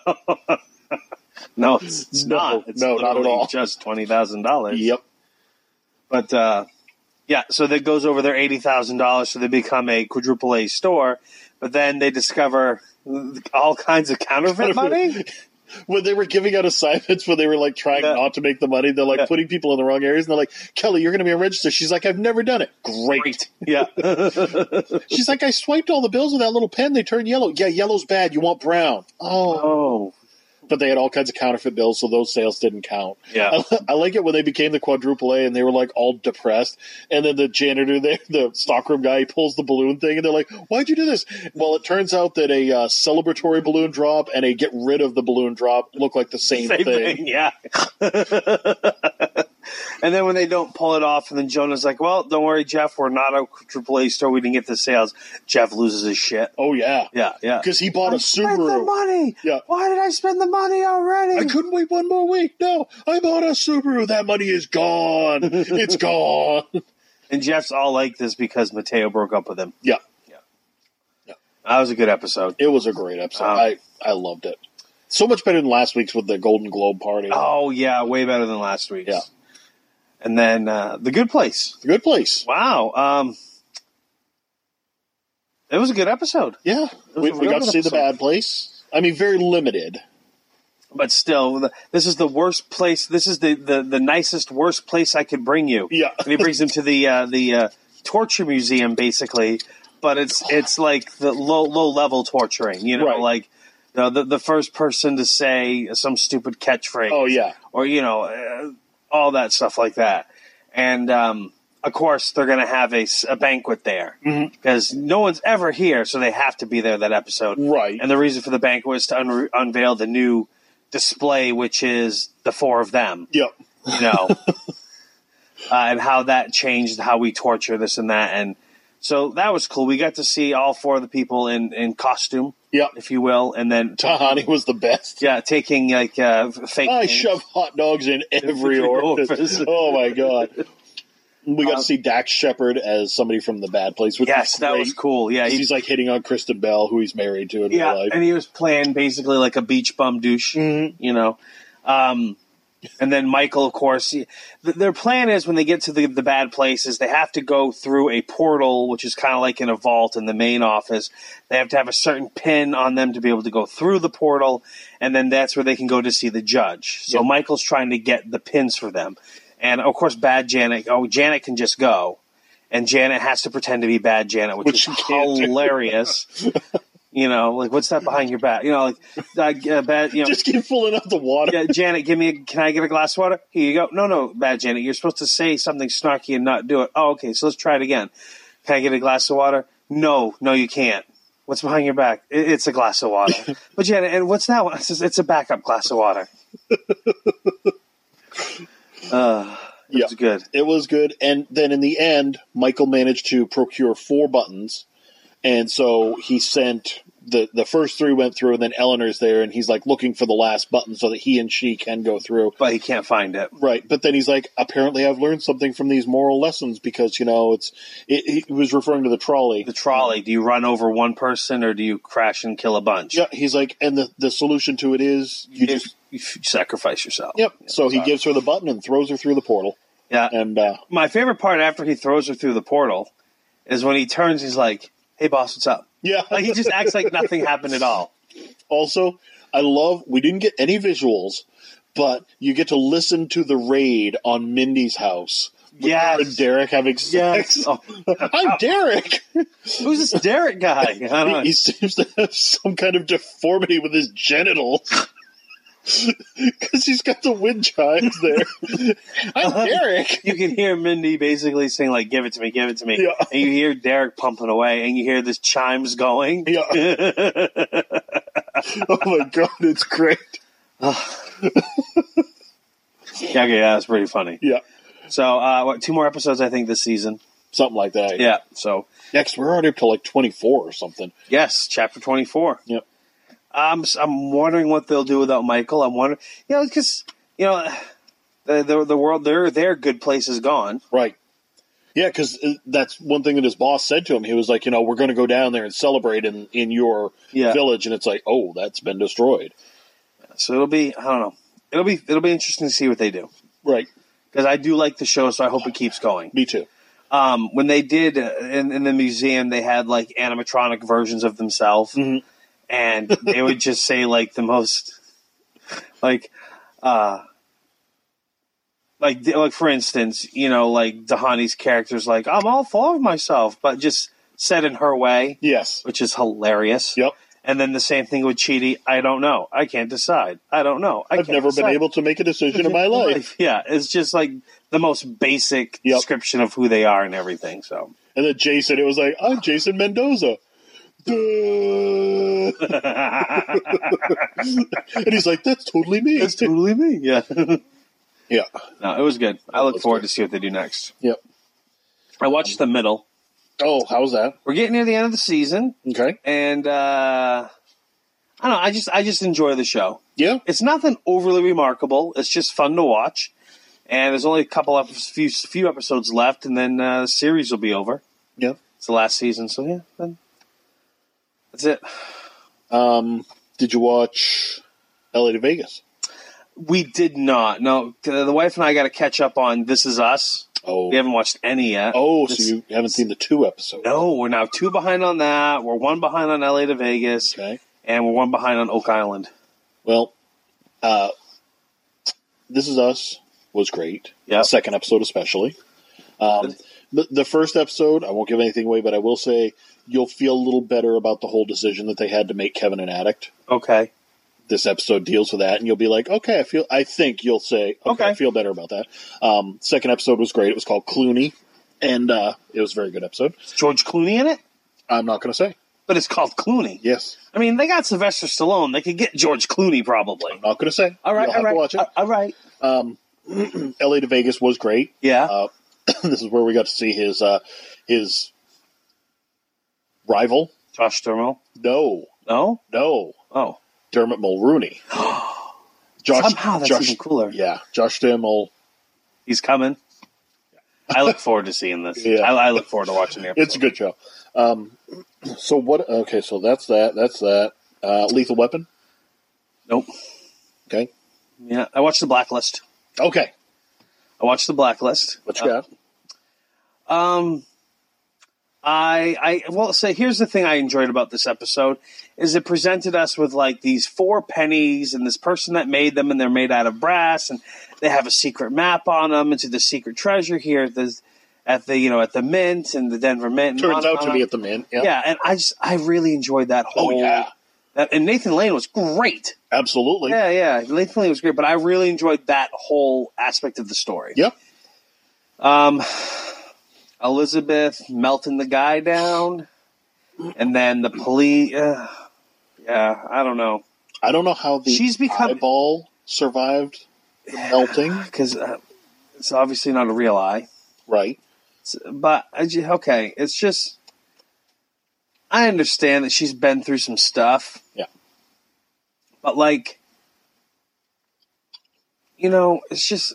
it's not. It's not at all. Just $20,000. Yep. But, so that goes over their $80,000, so they become a quadruple A store. But then they discover all kinds of counterfeit money. When they were giving out assignments, when they were like trying not to make the money, they're like putting people in the wrong areas, and they're like, Kelly, you're going to be a register. She's like, I've never done it. Great. Yeah. She's like, I swiped all the bills with that little pen. They turn yellow. Yeah, yellow's bad. You want brown. Oh. But they had all kinds of counterfeit bills, so those sales didn't count. Yeah. I like it when they became the quadruple A and they were like all depressed. And then the janitor there, the stockroom guy, he pulls the balloon thing and they're like, why'd you do this? Well, it turns out that a celebratory balloon drop and a get rid of the balloon drop look like the same thing. Yeah. And then when they don't pull it off, and then Jonah's like, well, don't worry, Jeff, we're not a AAA store. We didn't get the sales. Jeff loses his shit. Oh, yeah. Yeah. Because he bought a Subaru. I spent the money. Yeah. Why did I spend the money already? I couldn't wait one more week. No, I bought a Subaru. That money is gone. It's gone. And Jeff's all like this because Mateo broke up with him. Yeah. That was a good episode. It was a great episode. I loved it. So much better than last week's with the Golden Globe party. Oh, yeah, way better than last week's. Yeah. And then The Good Place. The Good Place. Wow. It was a good episode. Yeah. We got to see The Bad Place. I mean, very limited. But still, this is the worst place. This is the nicest, worst place I could bring you. Yeah. And he brings him to the torture museum, basically. But it's like the low level torturing, right. Like the first person to say some stupid catchphrase. Oh yeah, or all that stuff like that. And of course they're going to have a banquet there because no one's ever here, so they have to be there that episode. Right. And the reason for the banquet is to unveil the new display, which is the four of them. Yep. And how that changed how we torture this and that. And so that was cool. We got to see all four of the people in costume, if you will. And then Tahani was the best. Yeah, taking like fake I shove hot dogs in every orifice. Oh, my God. We got to see Dax Shepard as somebody from The Bad Place. Which yes, that was cool. Yeah, he's like hitting on Kristen Bell, who he's married to in real life. And he was playing basically like a beach bum douche, And then Michael, of course, their plan is when they get to the bad places, they have to go through a portal, which is kind of like in a vault in the main office. They have to have a certain pin on them to be able to go through the portal, and then that's where they can go to see the judge. So Michael's trying to get the pins for them. And, of course, bad Janet, Janet can just go. And Janet has to pretend to be bad Janet, which is hilarious. Like, what's that behind your back? Bad, Just keep pulling out the water. Yeah, Janet, can I get a glass of water? Here you go. No, bad Janet. You're supposed to say something snarky and not do it. Oh, okay, so let's try it again. Can I get a glass of water? No, you can't. What's behind your back? It's a glass of water. But Janet, and what's that one? It's a backup glass of water. It was good. It was good. And then in the end, Michael managed to procure 4 buttons. And so he sent the first 3 went through, and then Eleanor's there, and he's like looking for the last button so that he and she can go through. But he can't find it. Right. But then he's like, apparently I've learned something from these moral lessons because, he was referring to the trolley. The trolley. Do you run over one person or do you crash and kill a bunch? Yeah. He's like, and the solution to it is you sacrifice yourself. Yep. So he gives her the button and throws her through the portal. Yeah. And my favorite part after he throws her through the portal is when he turns, he's like, hey, boss, what's up? Yeah. Like, he just acts like nothing happened at all. Also, we didn't get any visuals, but you get to listen to the raid on Mindy's house. Yes. And Derek having sex. Yes. Oh. I'm Derek. Who's this Derek guy? I don't know. He seems to have some kind of deformity with his genitals. Because he's got the wind chimes there. I'm Derek. You can hear Mindy basically saying, like, give it to me, give it to me. Yeah. And you hear Derek pumping away, and you hear this chimes going. Yeah. Oh, my God, it's great. Yeah, that's pretty funny. Yeah. So, 2 more episodes, I think, this season. Something like that. Yeah, so. Yeah, because we're already up to, like, 24 or something. Yes, chapter 24. Yep. I'm wondering what they'll do without Michael. I'm wondering, because, the world, their good place is gone. Right. Yeah, because that's one thing that his boss said to him. He was like, we're going to go down there and celebrate in your village. And it's like, oh, that's been destroyed. So it'll be, I don't know. It'll be interesting to see what they do. Right. Because I do like the show, so I hope it keeps going. Me too. When they did in the museum, they had like animatronic versions of themselves. Mm-hmm. And they would just say like the most, like for instance, like Dahani's character's like, I'm all for myself, but just said in her way. Yes. Which is hilarious. Yep. And then the same thing with Chidi. I don't know. I can't decide. I don't know. I've never been able to make a decision in my life. Yeah. It's just like the most basic description of who they are and everything. So. And then Jason, it was like, I'm Jason Mendoza. And he's like, that's totally me. That's totally me. Yeah. Yeah. No, it was good. I look forward to see what they do next. Yep. I watched the middle. Oh, how's that? We're getting near the end of the season. Okay. And I don't know, I just enjoy the show. Yeah. It's nothing overly remarkable. It's just fun to watch. And there's only a few episodes left, and then the series will be over. Yeah. It's the last season, so yeah, then that's it. Did you watch LA to Vegas? We did not. No, the wife and I got to catch up on This Is Us. Oh. We haven't watched any yet. Oh, so you haven't seen the 2 episodes? No, we're now 2 behind on that. We're 1 behind on LA to Vegas. Okay. And we're 1 behind on Oak Island. Well, This Is Us was great. Yeah. The 2nd episode especially. The first episode, I won't give anything away, but I will say you'll feel a little better about the whole decision that they had to make Kevin an addict. Okay. This episode deals with that, and you'll be like, okay, I think you'll say, okay, I feel better about that. 2nd episode was great. It was called Clooney, and it was a very good episode. Is George Clooney in it? I'm not going to say. But it's called Clooney. Yes. I mean, they got Sylvester Stallone. They could get George Clooney probably. I'm not going to say. All right, You'll have to watch it. All right. LA to Vegas was great. Yeah. This is where we got to see his rival. Josh Duhamel? No. No? No. Oh. Dermot Mulrooney. Somehow that's even cooler. Yeah. Josh Duhamel. He's coming. I look forward to seeing this. Yeah. I look forward to watching the episode. It's a good show. So what? Okay, so that's that. That's that. Lethal Weapon. Nope. Okay. Yeah, I watched The Blacklist. Okay. I watched The Blacklist. What you got? Well, so here's the thing I enjoyed about this episode is it presented us with like these 4 pennies and this person that made them, and they're made out of brass, and they have a secret map on them into the secret treasure here at the Mint and the Denver Mint. Turns out to be at the Mint. Yep. Yeah, and I really enjoyed that whole. Oh yeah. And Nathan Lane was great. Absolutely. Yeah. Nathan Lane was great, but I really enjoyed that whole aspect of the story. Yep. Elizabeth melting the guy down, and then the police. I don't know. I don't know how the eyeball survived the melting. Because it's obviously not a real eye. Right. But, okay, it's just... I understand that she's been through some stuff. Yeah. But, like... it's just...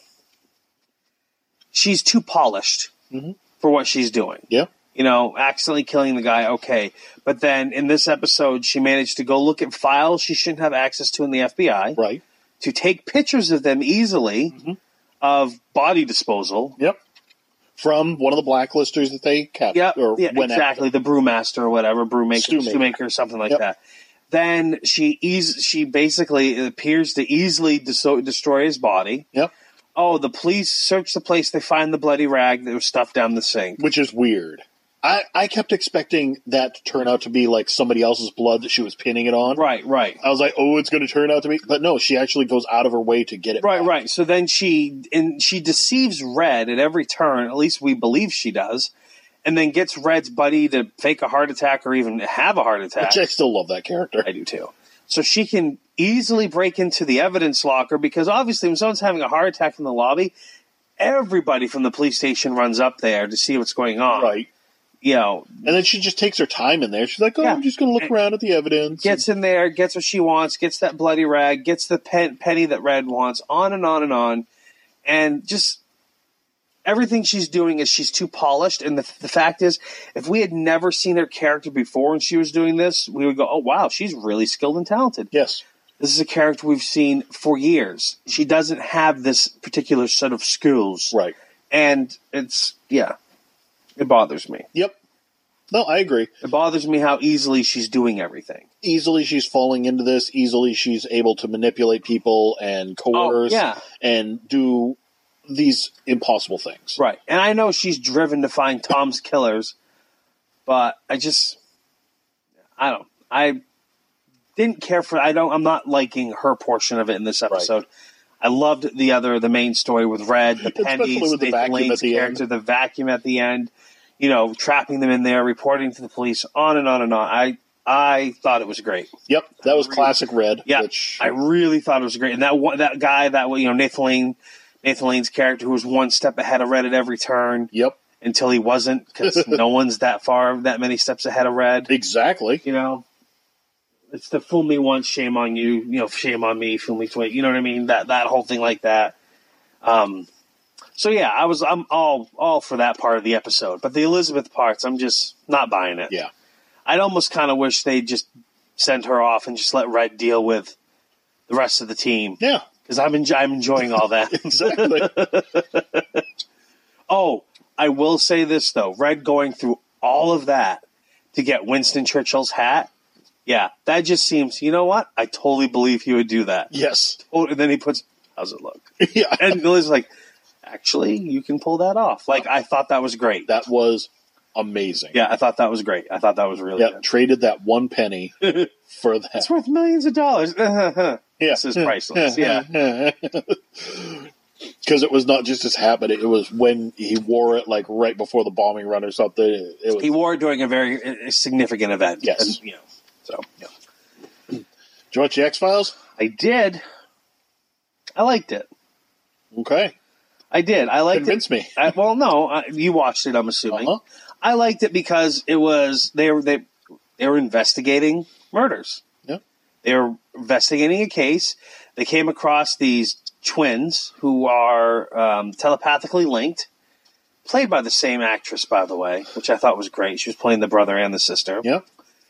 She's too polished for what she's doing. Yeah. Accidentally killing the guy, okay. But then in this episode, she managed to go look at files she shouldn't have access to in the FBI. Right. To take pictures of them easily of body disposal. Yep. From one of the blacklisters that they kept. Exactly. The brewmaster or whatever, stewmaker or something like that. Then she basically appears to easily destroy his body. Yep. Oh, the police search the place. They find the bloody rag that was stuffed down the sink. Which is weird. I kept expecting that to turn out to be like somebody else's blood that she was pinning it on. Right. I was like, oh, it's going to turn out to be... But no, she actually goes out of her way to get it back. Right. So then she deceives Red at every turn, at least we believe she does, and then gets Red's buddy to fake a heart attack or even have a heart attack. Which I still love that character. I do too. So she can easily break into the evidence locker because obviously when someone's having a heart attack in the lobby, everybody from the police station runs up there to see what's going on. Right. And then she just takes her time in there. She's like, I'm just going to look around at the evidence. Gets in there, gets what she wants, gets that bloody rag, gets the penny that Red wants, on and on and on. And just everything she's doing is she's too polished. And the fact is, if we had never seen her character before and she was doing this, we would go, oh, wow, she's really skilled and talented. Yes. This is a character we've seen for years. She doesn't have this particular set of skills. Right. And it bothers me. Yep. No, I agree. It bothers me how easily she's doing everything. Easily she's falling into this. Easily she's able to manipulate people and coerce and do these impossible things. Right. And I know she's driven to find Tom's killers, but I didn't care for... I'm not liking her portion of it in this episode. Right. I loved the main story with Red, the pennies, with the Nathan Lane's character, the vacuum at the end, trapping them in there, reporting to the police, on and on and on. I thought it was great. Yep, that was classic Red. Yeah, I really thought it was great. And that guy, Nathan Lane's character, who was one step ahead of Red at every turn. Yep. Until he wasn't, because no one's that many steps ahead of Red. Exactly. It's the fool me once, shame on you, shame on me, fool me twice. You know what I mean? That whole thing like that. So yeah, I'm all for that part of the episode. But the Elizabeth parts, I'm just not buying it. Yeah. I'd almost kind of wish they'd just send her off and just let Red deal with the rest of the team. Yeah. Because I'm enjoying all that. Exactly. Oh, I will say this though. Red going through all of that to get Winston Churchill's hat. Yeah, that just seems, you know what? I totally believe he would do that. Yes. And then he puts, how's it look? Yeah. And Lily's like, actually, you can pull that off. Like, I thought that was great. That was amazing. Yeah, I thought that was great. I thought that was really good. Traded that one penny for that. It's worth millions of dollars. This is priceless. Yeah. Because it was not just his hat, but it was when he wore it, like, right before the bombing run or something. He wore it during a very significant event. Yes. And, Did you watch the X-Files? I did. I liked it. Okay. I did. I liked Convince me. You watched it, I'm assuming. Uh-huh. I liked it because it was they were investigating murders. Yeah. They were investigating a case. They came across these twins who are telepathically linked, played by the same actress, by the way, which I thought was great. She was playing the brother and the sister. Yeah.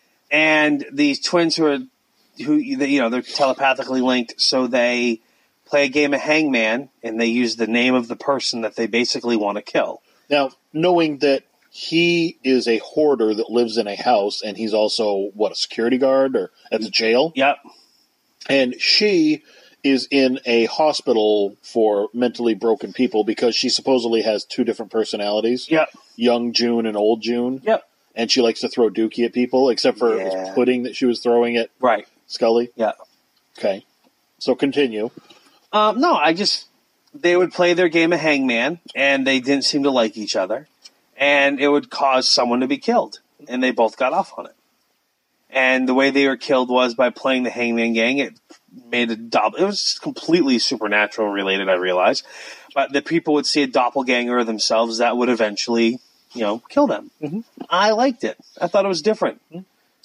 And these twins they're telepathically linked, so they play a game of hangman, and they use the name of the person that they basically want to kill. Now, knowing that he is a hoarder that lives in a house, and he's also, a security guard or at the jail? Yep. And she is in a hospital for mentally broken people because she supposedly has two different personalities. Yep. Young June and old June. Yep. And she likes to throw dookie at people, except for it was pudding that she was throwing at Scully. Yeah. Okay. So continue. No, they would play their game of hangman, and they didn't seem to like each other, and it would cause someone to be killed, and they both got off on it. And the way they were killed was by playing the hangman gang. It made it was completely supernatural related, I realize, but the people would see a doppelganger of themselves that would eventually, kill them. Mm-hmm. I liked it. I thought it was different. Mm-hmm.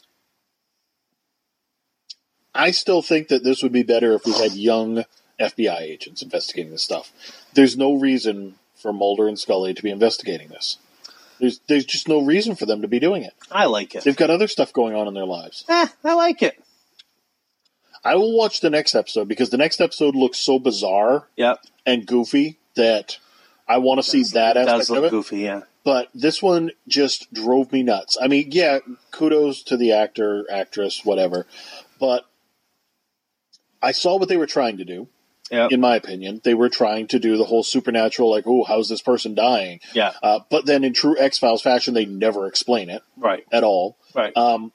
I still think that this would be better if we had young FBI agents investigating this stuff. There's no reason for Mulder and Scully to be investigating this. There's just no reason for them to be doing it. I like it. They've got other stuff going on in their lives. I like it. I will watch the next episode because the next episode looks so bizarre and goofy that I want to see that aspect of it. It does look goofy, yeah. But this one just drove me nuts. I mean, yeah, kudos to the actor, actress, whatever. But I saw what they were trying to do. Yep. In my opinion, they were trying to do the whole supernatural, like, oh, how's this person dying? Yeah. But then in true X-Files fashion, they never explain it. Right. At all. Right.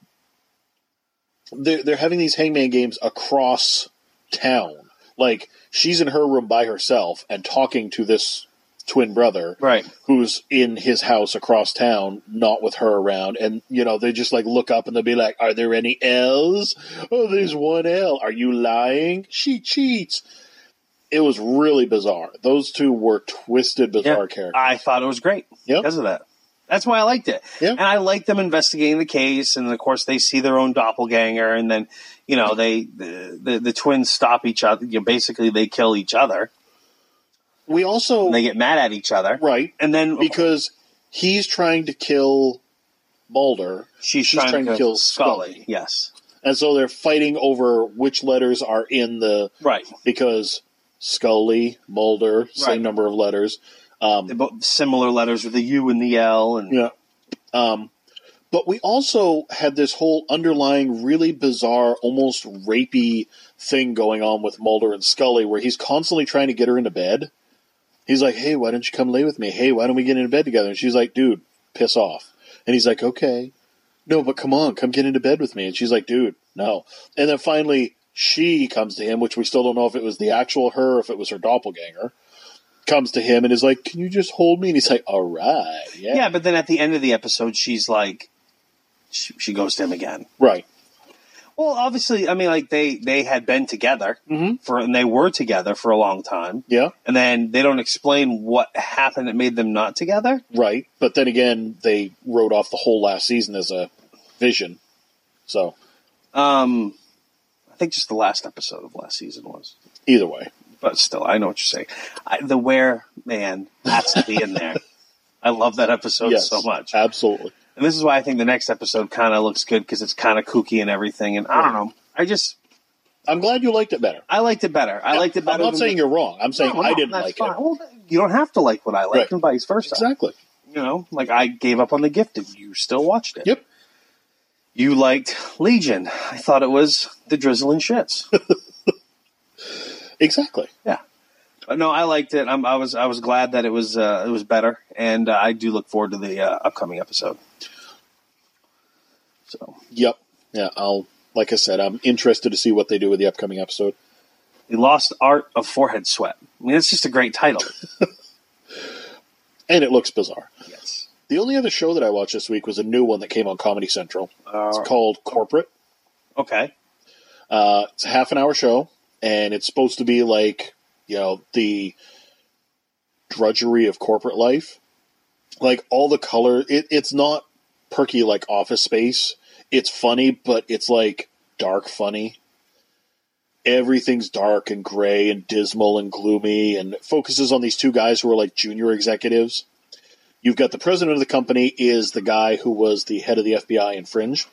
They're having these hangman games across town. Like, she's in her room by herself and talking to this twin brother. Right. Who's in his house across town, not with her around. And, they just, look up and they'll be like, are there any L's? Oh, there's one L. Are you lying? She cheats. It was really bizarre. Those two were twisted, bizarre characters. I thought it was great because of that. That's why I liked it. Yep. And I liked them investigating the case, and of course they see their own doppelganger, and then the twins stop each other. Basically, they kill each other. We also they get mad at each other, right? And then because he's trying to kill Mulder, she's trying to kill Scully. Yes, and so they're fighting over which letters are in the because Scully, Mulder, same number of letters. They're both similar letters with the U and the L. And but we also had this whole underlying really bizarre, almost rapey thing going on with Mulder and Scully where he's constantly trying to get her into bed. He's like, hey, why don't you come lay with me? Hey, why don't we get into bed together? And she's like, dude, piss off. And he's like, okay. No, but come on, come get into bed with me. And she's like, dude, no. And then finally she comes to him, which we still don't know if it was the actual her or if it was her doppelganger, comes to him and is like, can you just hold me? And he's like, all right. Yeah. Yeah, but then at the end of the episode, she's like, she goes to him again. Right. Well, obviously, I mean, they had been together and they were together for a long time. Yeah. And then they don't explain what happened that made them not together. Right. But then again, they wrote off the whole last season as a vision. So. I think just the last episode of last season was. Either way. But still, I know what you're saying. The Where Man has to be in there. I love that episode so much. Absolutely. And this is why I think the next episode kind of looks good because it's kind of kooky and everything. And I don't know. I'm glad you liked it better. I liked it better. I liked it better. I'm not saying you're wrong. I'm saying I didn't like it. Well, you don't have to like what I liked and vice versa. Exactly. Like I gave up on The Gifted. You still watched it. Yep. You liked Legion. I thought it was the drizzle and shits. Exactly. Yeah. But no, I liked it. I was glad that it was better, and I do look forward to the upcoming episode. So. Yep. Yeah. Like I said, I'm interested to see what they do with the upcoming episode. The Lost Art of Forehead Sweat. I mean, it's just a great title. And it looks bizarre. Yes. The only other show that I watched this week was a new one that came on Comedy Central. It's called Corporate. Okay. It's a half-an-hour show, and it's supposed to be like, the drudgery of corporate life. Like, all the color, it's not perky like Office Space. It's funny, but it's like dark funny. Everything's dark and gray and dismal and gloomy, and it focuses on these two guys who are like junior executives. You've got the president of the company is the guy who was the head of the FBI in Fringe.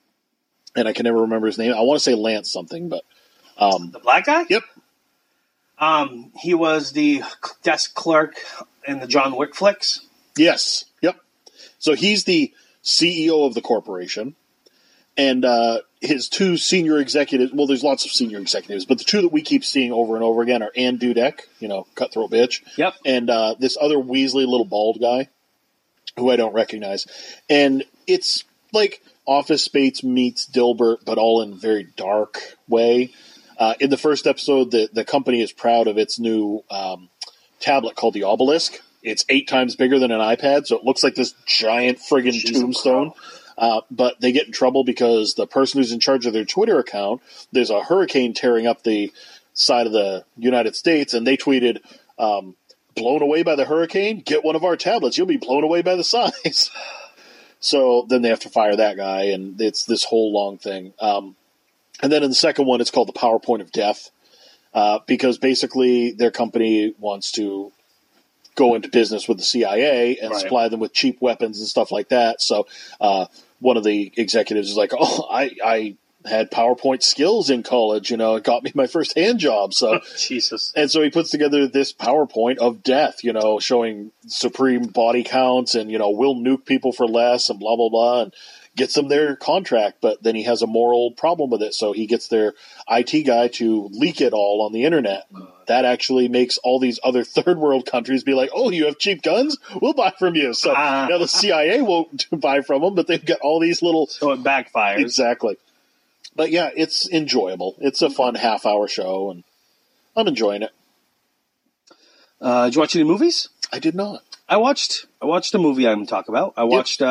And I can never remember his name. I want to say Lance something, but... the black guy? Yep. He was the desk clerk in the John Wick flicks. Yes. Yep. So he's the CEO of the corporation, and his two senior executives. Well, there's lots of senior executives, but the two that we keep seeing over and over again are Ann Dudek, cutthroat bitch. Yep. And this other Weasley little bald guy, who I don't recognize. And it's like Office Space meets Dilbert, but all in a very dark way. In the first episode, the company is proud of its new tablet called the Obelisk. It's 8 times bigger than an iPad, so it looks like this giant friggin' tombstone. But they get in trouble because the person who's in charge of their Twitter account, there's a hurricane tearing up the side of the United States, and they tweeted, blown away by the hurricane? Get one of our tablets. You'll be blown away by the size. So then they have to fire that guy, and it's this whole long thing. And then in the second one, it's called the PowerPoint of Death, because basically their company wants to go into business with the CIA and supply them with cheap weapons and stuff like that. So one of the executives is like, oh, I had PowerPoint skills in college, it got me my first hand job. So Jesus. And so he puts together this PowerPoint of death, showing supreme body counts and, we'll nuke people for less and blah, blah, blah, and gets them their contract. But then he has a moral problem with it. So he gets their IT guy to leak it all on the internet. That actually makes all these other third world countries be like, oh, you have cheap guns? We'll buy from you. So now the CIA won't buy from them, but they've got all these little... So it backfires. Exactly. But yeah, it's enjoyable. It's a fun half-hour show, and I'm enjoying it. Did you watch any movies? I did not. I watched a movie I'm talking about. I watched...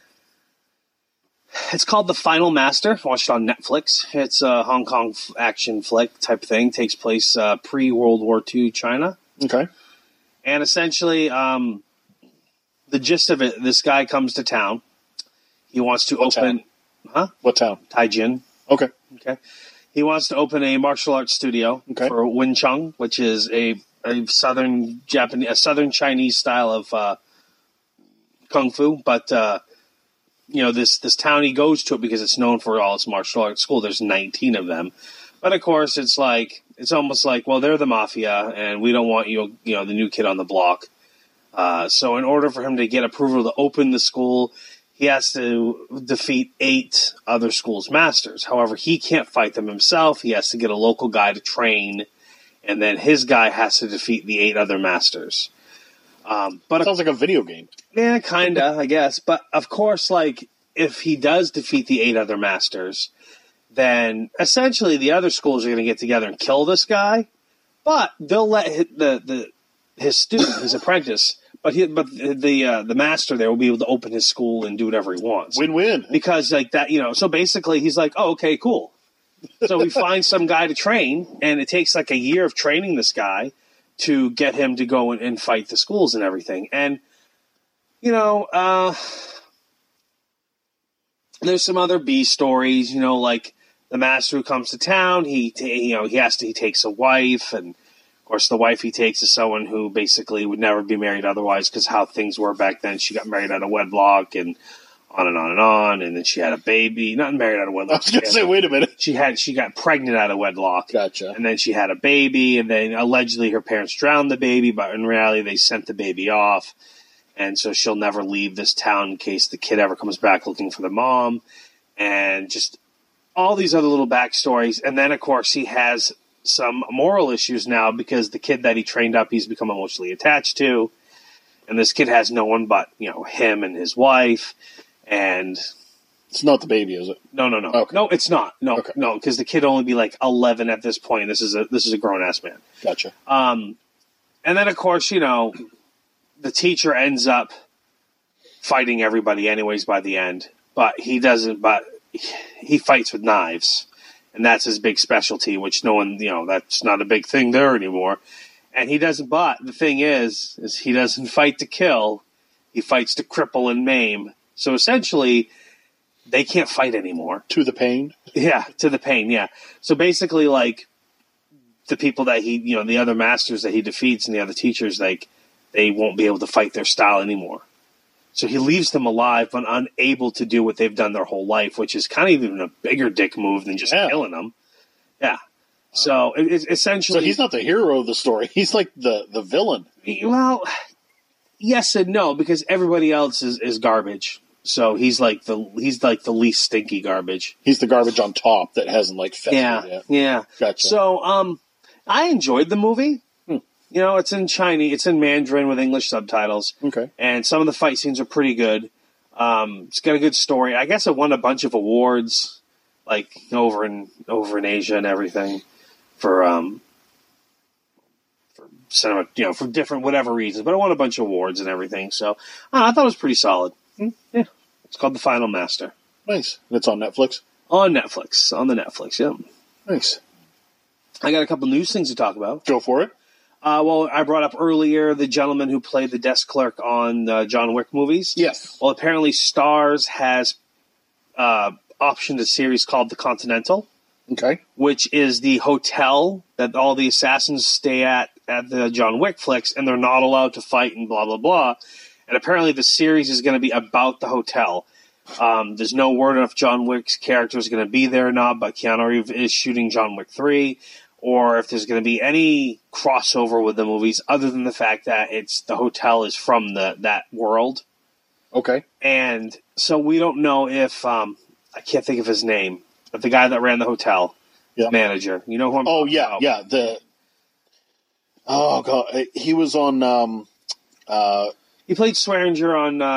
it's called The Final Master. I watched it on Netflix. It's a Hong Kong action flick type thing. Takes place pre-World War II China. Okay. And essentially, the gist of it, this guy comes to town. He wants to open... Town? Huh? What town? Taijin. Okay. He wants to open a martial arts studio for Wing Chun, which is a southern Chinese style of kung fu. But this town he goes to it because it's known for all its martial arts school. There's 19 of them, but of course it's almost like, well, they're the mafia, and we don't want you, the new kid on the block. So in order for him to get approval to open the school, he has to defeat 8 other schools' masters. However, he can't fight them himself. He has to get a local guy to train, and then his guy has to defeat the 8 other masters. But sounds like a video game. Yeah, kinda, I guess. But of course, if he does defeat the 8 other masters, then essentially the other schools are going to get together and kill this guy. But they'll let his student, his apprentice. But the master there will be able to open his school and do whatever he wants. Win-win. Because so basically he's like, oh, okay, cool. So we find some guy to train, and it takes a year of training this guy to get him to go and fight the schools and everything. And, there's some other B stories, like the master who comes to town, he takes a wife, and of course, the wife he takes is someone who basically would never be married otherwise because how things were back then. She got married out of wedlock and on and on and on. And then she had a baby. Not married out of wedlock. I was going to say, wait a minute. She got pregnant out of wedlock. Gotcha. And then she had a baby. And then allegedly her parents drowned the baby. But in reality, they sent the baby off. And so she'll never leave this town in case the kid ever comes back looking for the mom. And just all these other little backstories. And then, of course, he has some moral issues now because the kid that he trained up, he's become emotionally attached to, and this kid has no one but him and his wife. And it's not the baby, is it? No. Okay. No, it's not. No, okay. No, because the kid only be 11 at this point. This is a grown ass man. Gotcha. And then of course the teacher ends up fighting everybody anyways by the end, but he doesn't. But he fights with knives. And that's his big specialty, which no one, that's not a big thing there anymore. And he doesn't, but the thing is he doesn't fight to kill. He fights to cripple and maim. So essentially, they can't fight anymore. To the pain? Yeah, to the pain, yeah. So basically, the people that the other masters that he defeats and the other teachers, they won't be able to fight their style anymore. So he leaves them alive but unable to do what they've done their whole life, which is kind of even a bigger dick move than just killing them. Yeah. So it's essentially... So he's not the hero of the story. He's like the villain. Well, yes and no, because everybody else is garbage. So he's like the least stinky garbage. He's the garbage on top that hasn't like festered yet. Yeah. Gotcha. So I enjoyed the movie. You know, it's in Chinese, it's in Mandarin with English subtitles. Okay. And some of the fight scenes are pretty good. It's got a good story. I guess it won a bunch of awards, like over in Asia and everything, for cinema, you know, for different whatever reasons. But it won a bunch of awards and everything. So I thought it was pretty solid. Yeah, it's called The Final Master. Nice. And it's on Netflix. On the Netflix. Yeah. Nice. I got a couple news things to talk about. Go for it. Well, I brought up earlier the gentleman who played the desk clerk on John Wick movies. Yes. Well, apparently Starz has optioned a series called The Continental, Okay. which is the hotel that all the assassins stay at the John Wick flicks, and they're not allowed to fight and blah, blah, blah. And apparently the series is going to be about the hotel. There's no word on if John Wick's character is going to be there or not, but Keanu Reeves is shooting John Wick 3. Or if there's going to be any crossover with the movies, other than the fact that the hotel is from that world. Okay. And so we don't know if I can't think of his name, but the guy that ran the hotel, manager. You know who I'm talking about? Yeah. Oh god, he was on. He played Swearinger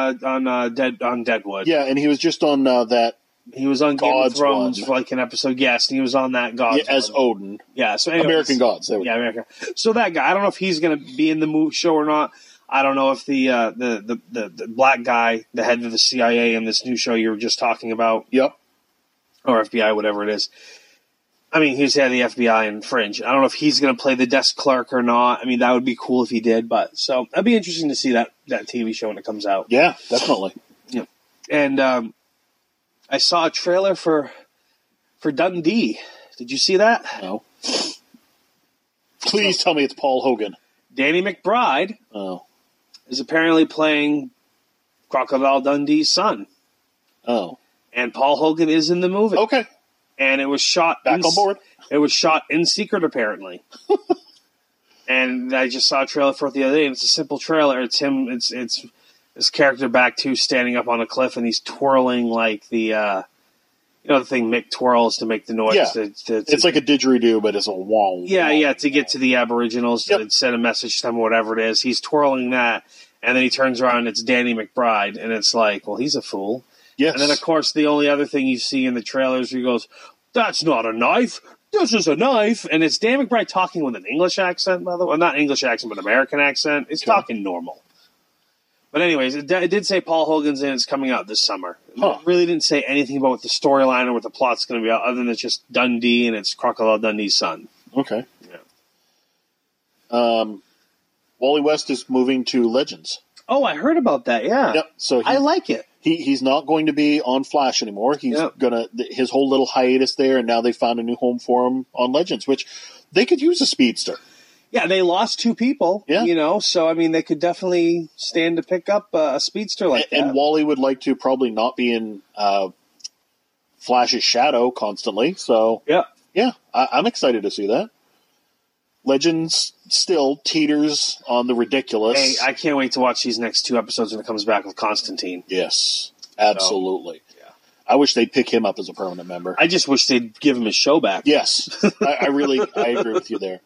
on Deadwood. Yeah, and he was just on that. He was on Game of God's Thrones one. for like an episode. Yes, and he was on that God's as one. Odin. Yeah, so anyways, American Gods. There we go. American. So that guy, I don't know if he's going to be in the movie show or not. I don't know if the black guy, the head of the CIA in this new show you were just talking about, Yep. or FBI, whatever it is. I mean, he's head of the FBI in Fringe. I don't know if he's going to play the desk clerk or not. I mean, that would be cool if he did. But so that'd be interesting to see that TV show when it comes out. Yeah, definitely. Yeah, and I saw a trailer for Dundee. Did you see that? No. Please tell me it's Paul Hogan. Danny McBride is apparently playing Crocodile Dundee's son. Oh. And Paul Hogan is in the movie. Okay. And it was shot back on board. It was shot in secret, apparently. And I just saw a trailer for it the other day, and it's a simple trailer. It's him. It's his character back to standing up on a cliff, and he's twirling like the the thing Mick twirls to make the noise. Yeah. To it's like a didgeridoo, but it's a wong. Yeah, to get to the Aboriginals to send a message to them, whatever it is. He's twirling that, and then he turns around, and it's Danny McBride, and it's like, well, he's a fool. Yes. And then, of course, the only other thing you see in the trailers, he goes, "That's not a knife. This is a knife." And it's Dan McBride talking with an English accent, by the way. Well, not English accent, but American accent. He's talking normal. But anyways, it did say Paul Hogan's in. It's coming out this summer. It really didn't say anything about what the storyline or what the plot's going to be, other than it's just Dundee and it's Crocodile Dundee's son. Okay. Yeah. Wally West is moving to Legends. Oh, I heard about that. Yeah. Yep. So I like it. He's not going to be on Flash anymore. He's his whole little hiatus there, and now they found a new home for him on Legends, which they could use a speedster. Yeah, they lost two people. Yeah. So I mean, they could definitely stand to pick up a speedster like that. And Wally would like to probably not be in Flash's shadow constantly. So yeah, I'm excited to see that. Legends still teeters on the ridiculous. Hey, I can't wait to watch these next two episodes when it comes back with Constantine. Yes, absolutely. I wish they'd pick him up as a permanent member. I just wish they'd give him his show back. Yes, I agree with you there.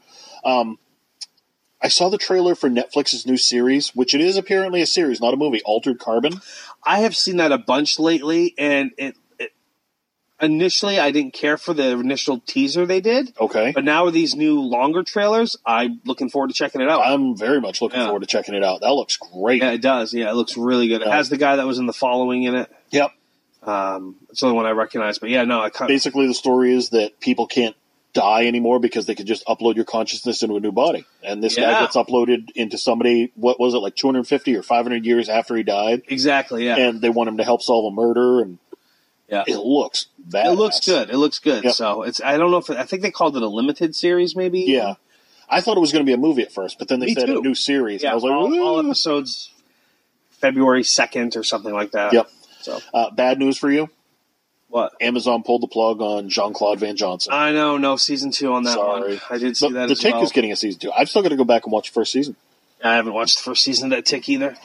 I saw the trailer for Netflix's new series, which it is apparently a series, not a movie, Altered Carbon. I have seen that a bunch lately, and it initially I didn't care for the initial teaser they did. Okay. But now with these new longer trailers, I'm looking forward to checking it out. I'm very much looking forward to checking it out. That looks great. Yeah, it does. Yeah, it looks really good. It has the guy that was in The Following in it. Yep. It's the only one I recognize. But yeah, no. Basically, the story is that people can't die anymore because they could just upload your consciousness into a new body. And this guy gets uploaded into somebody, what was it, like 250 or 500 years after he died? Exactly, yeah. And they want him to help solve a murder, and it looks bad. It looks good. Yep. So I don't know I think they called it a limited series, maybe. Yeah. I thought it was going to be a movie at first, but then they said a new series. Yeah, and I was like, all episodes February 2nd or something like that. Yep. So bad news for you. What? Amazon pulled the plug on Jean-Claude Van Johnson. I know, no season 2 on that Sorry. one. I did see that The as Tick well. is getting a season 2. I've still got to go back and watch the first season. I haven't watched the first season of that Tick either.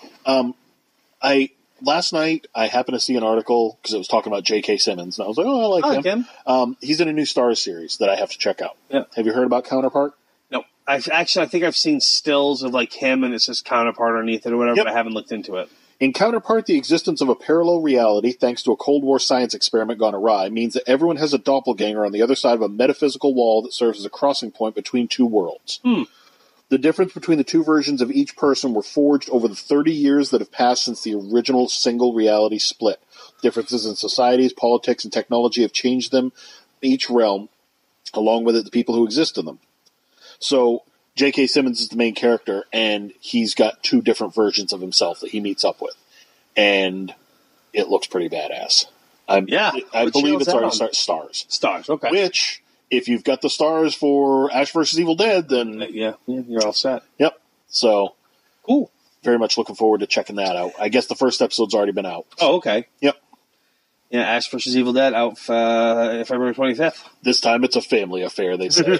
Last night, I happened to see an article because it was talking about J.K. Simmons, and I was like, oh, I like him. He's in a new Starz series that I have to check out. Yeah. Have you heard about Counterpart? No. I think I've seen stills of like him and it says Counterpart underneath it or whatever, Yep. but I haven't looked into it. In Counterpart, the existence of a parallel reality, thanks to a Cold War science experiment gone awry, means that everyone has a doppelganger on the other side of a metaphysical wall that serves as a crossing point between two worlds. The difference between the two versions of each person were forged over the 30 years that have passed since the original single reality split. Differences in societies, politics, and technology have changed them, each realm, along with it, the people who exist in them. So, J.K. Simmons is the main character, and he's got two different versions of himself that he meets up with. And it looks pretty badass. I believe it's already Starz. Okay. Which, if you've got the stars for Ash vs. Evil Dead, then... Yeah, you're all set. Yep. So, cool. Very much looking forward to checking that out. I guess the first episode's already been out. Oh, okay. Yep. Yeah, Ash vs. Evil Dead out February 25th. This time it's a family affair, they say.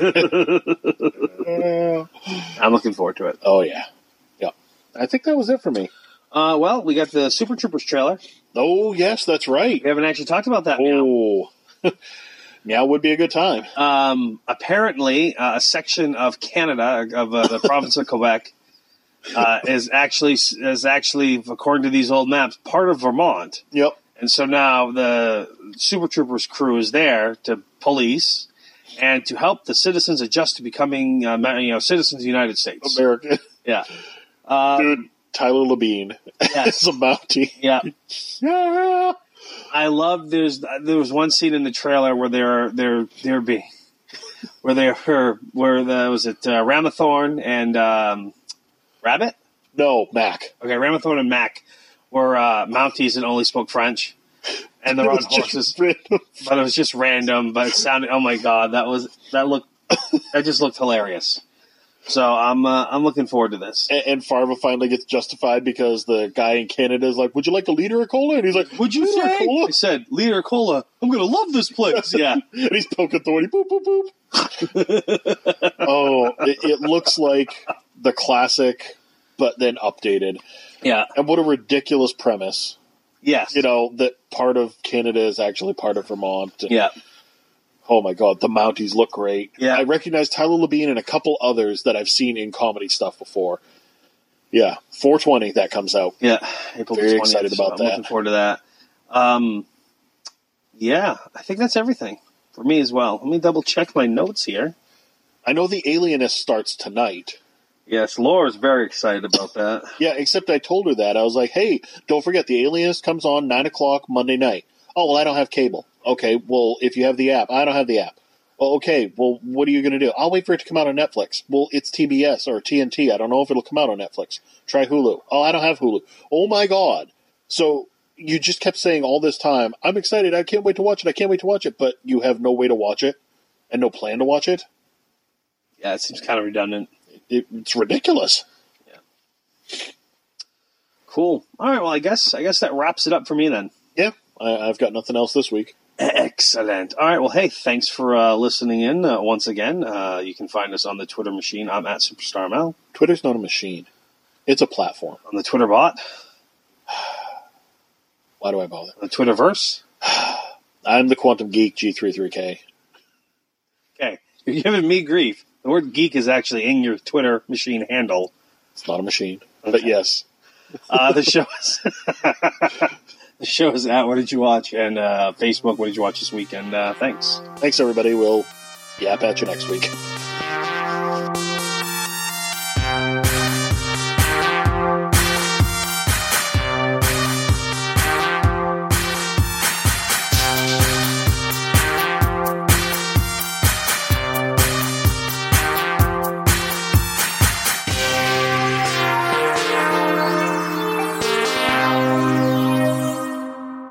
I'm looking forward to it. Oh, yeah. Yep. I think that was it for me. Well, we got the Super Troopers trailer. Oh, yes, that's right. We haven't actually talked about that now. Oh. Now would be a good time. Apparently, a section of Canada, of the province of Quebec, is actually, according to these old maps, part of Vermont. Yep. And so now the Super Troopers crew is there to police and to help the citizens adjust to becoming, citizens of the United States. American. Yeah. Dude, Tyler Labine Yes. is a Mountie. Yeah. Yeah. I love. There was one scene in the trailer where Ramathorn and Rabbit. No, Mac. Okay, Ramathorn and Mac were Mounties and only spoke French, and they're on horses. But it was just random. But it sounded. Oh my god, that just looked hilarious. So I'm looking forward to this. And Farva finally gets justified because the guy in Canada is like, "Would you like a liter of cola?" And he's like, "Would you liter say?" of cola? I said, "Liter of cola. I'm gonna love this place." Yeah. And he's poking Thorny. Boop boop boop. Oh, it looks like the classic, but then updated. Yeah. And what a ridiculous premise. Yes. That part of Canada is actually part of Vermont. And, yeah. oh my god, the Mounties look great. Yeah. I recognize Tyler Labine and a couple others that I've seen in comedy stuff before. Yeah. 4/20 that comes out. Yeah. April Very 20th, excited about I'm that. looking forward to that. Yeah, I think that's everything for me as well. Let me double check my notes here. I know The Alienist starts tonight. Yes, Laura's very excited about that. Yeah, except I told her that. I was like, hey, don't forget, The Alienist comes on 9 o'clock Monday night. Oh, well, I don't have cable. Okay, well, if you have the app. I don't have the app. Well, okay, well, what are you going to do? I'll wait for it to come out on Netflix. Well, it's TBS or TNT. I don't know if it'll come out on Netflix. Try Hulu. Oh, I don't have Hulu. Oh, my God. So you just kept saying all this time, I'm excited. I can't wait to watch it. I can't wait to watch it. But you have no way to watch it and no plan to watch it? Yeah, it seems kind of redundant. It's ridiculous. Yeah. Cool. All right, well, I guess that wraps it up for me then. Yeah, I've got nothing else this week. Excellent. All right, well, hey, thanks for listening in once again. You can find us on the Twitter machine. I'm at Superstar Mel. Twitter's not a machine. It's a platform. On the Twitter bot. Why do I bother? On the Twitterverse. I'm the Quantum Geek G33K. Okay, you're giving me grief. The word geek is actually in your Twitter machine handle. It's not a machine, okay. But yes. The show is at What Did You Watch? And Facebook, What Did You Watch This Weekend? Thanks. Thanks, everybody. We'll yap at you next week.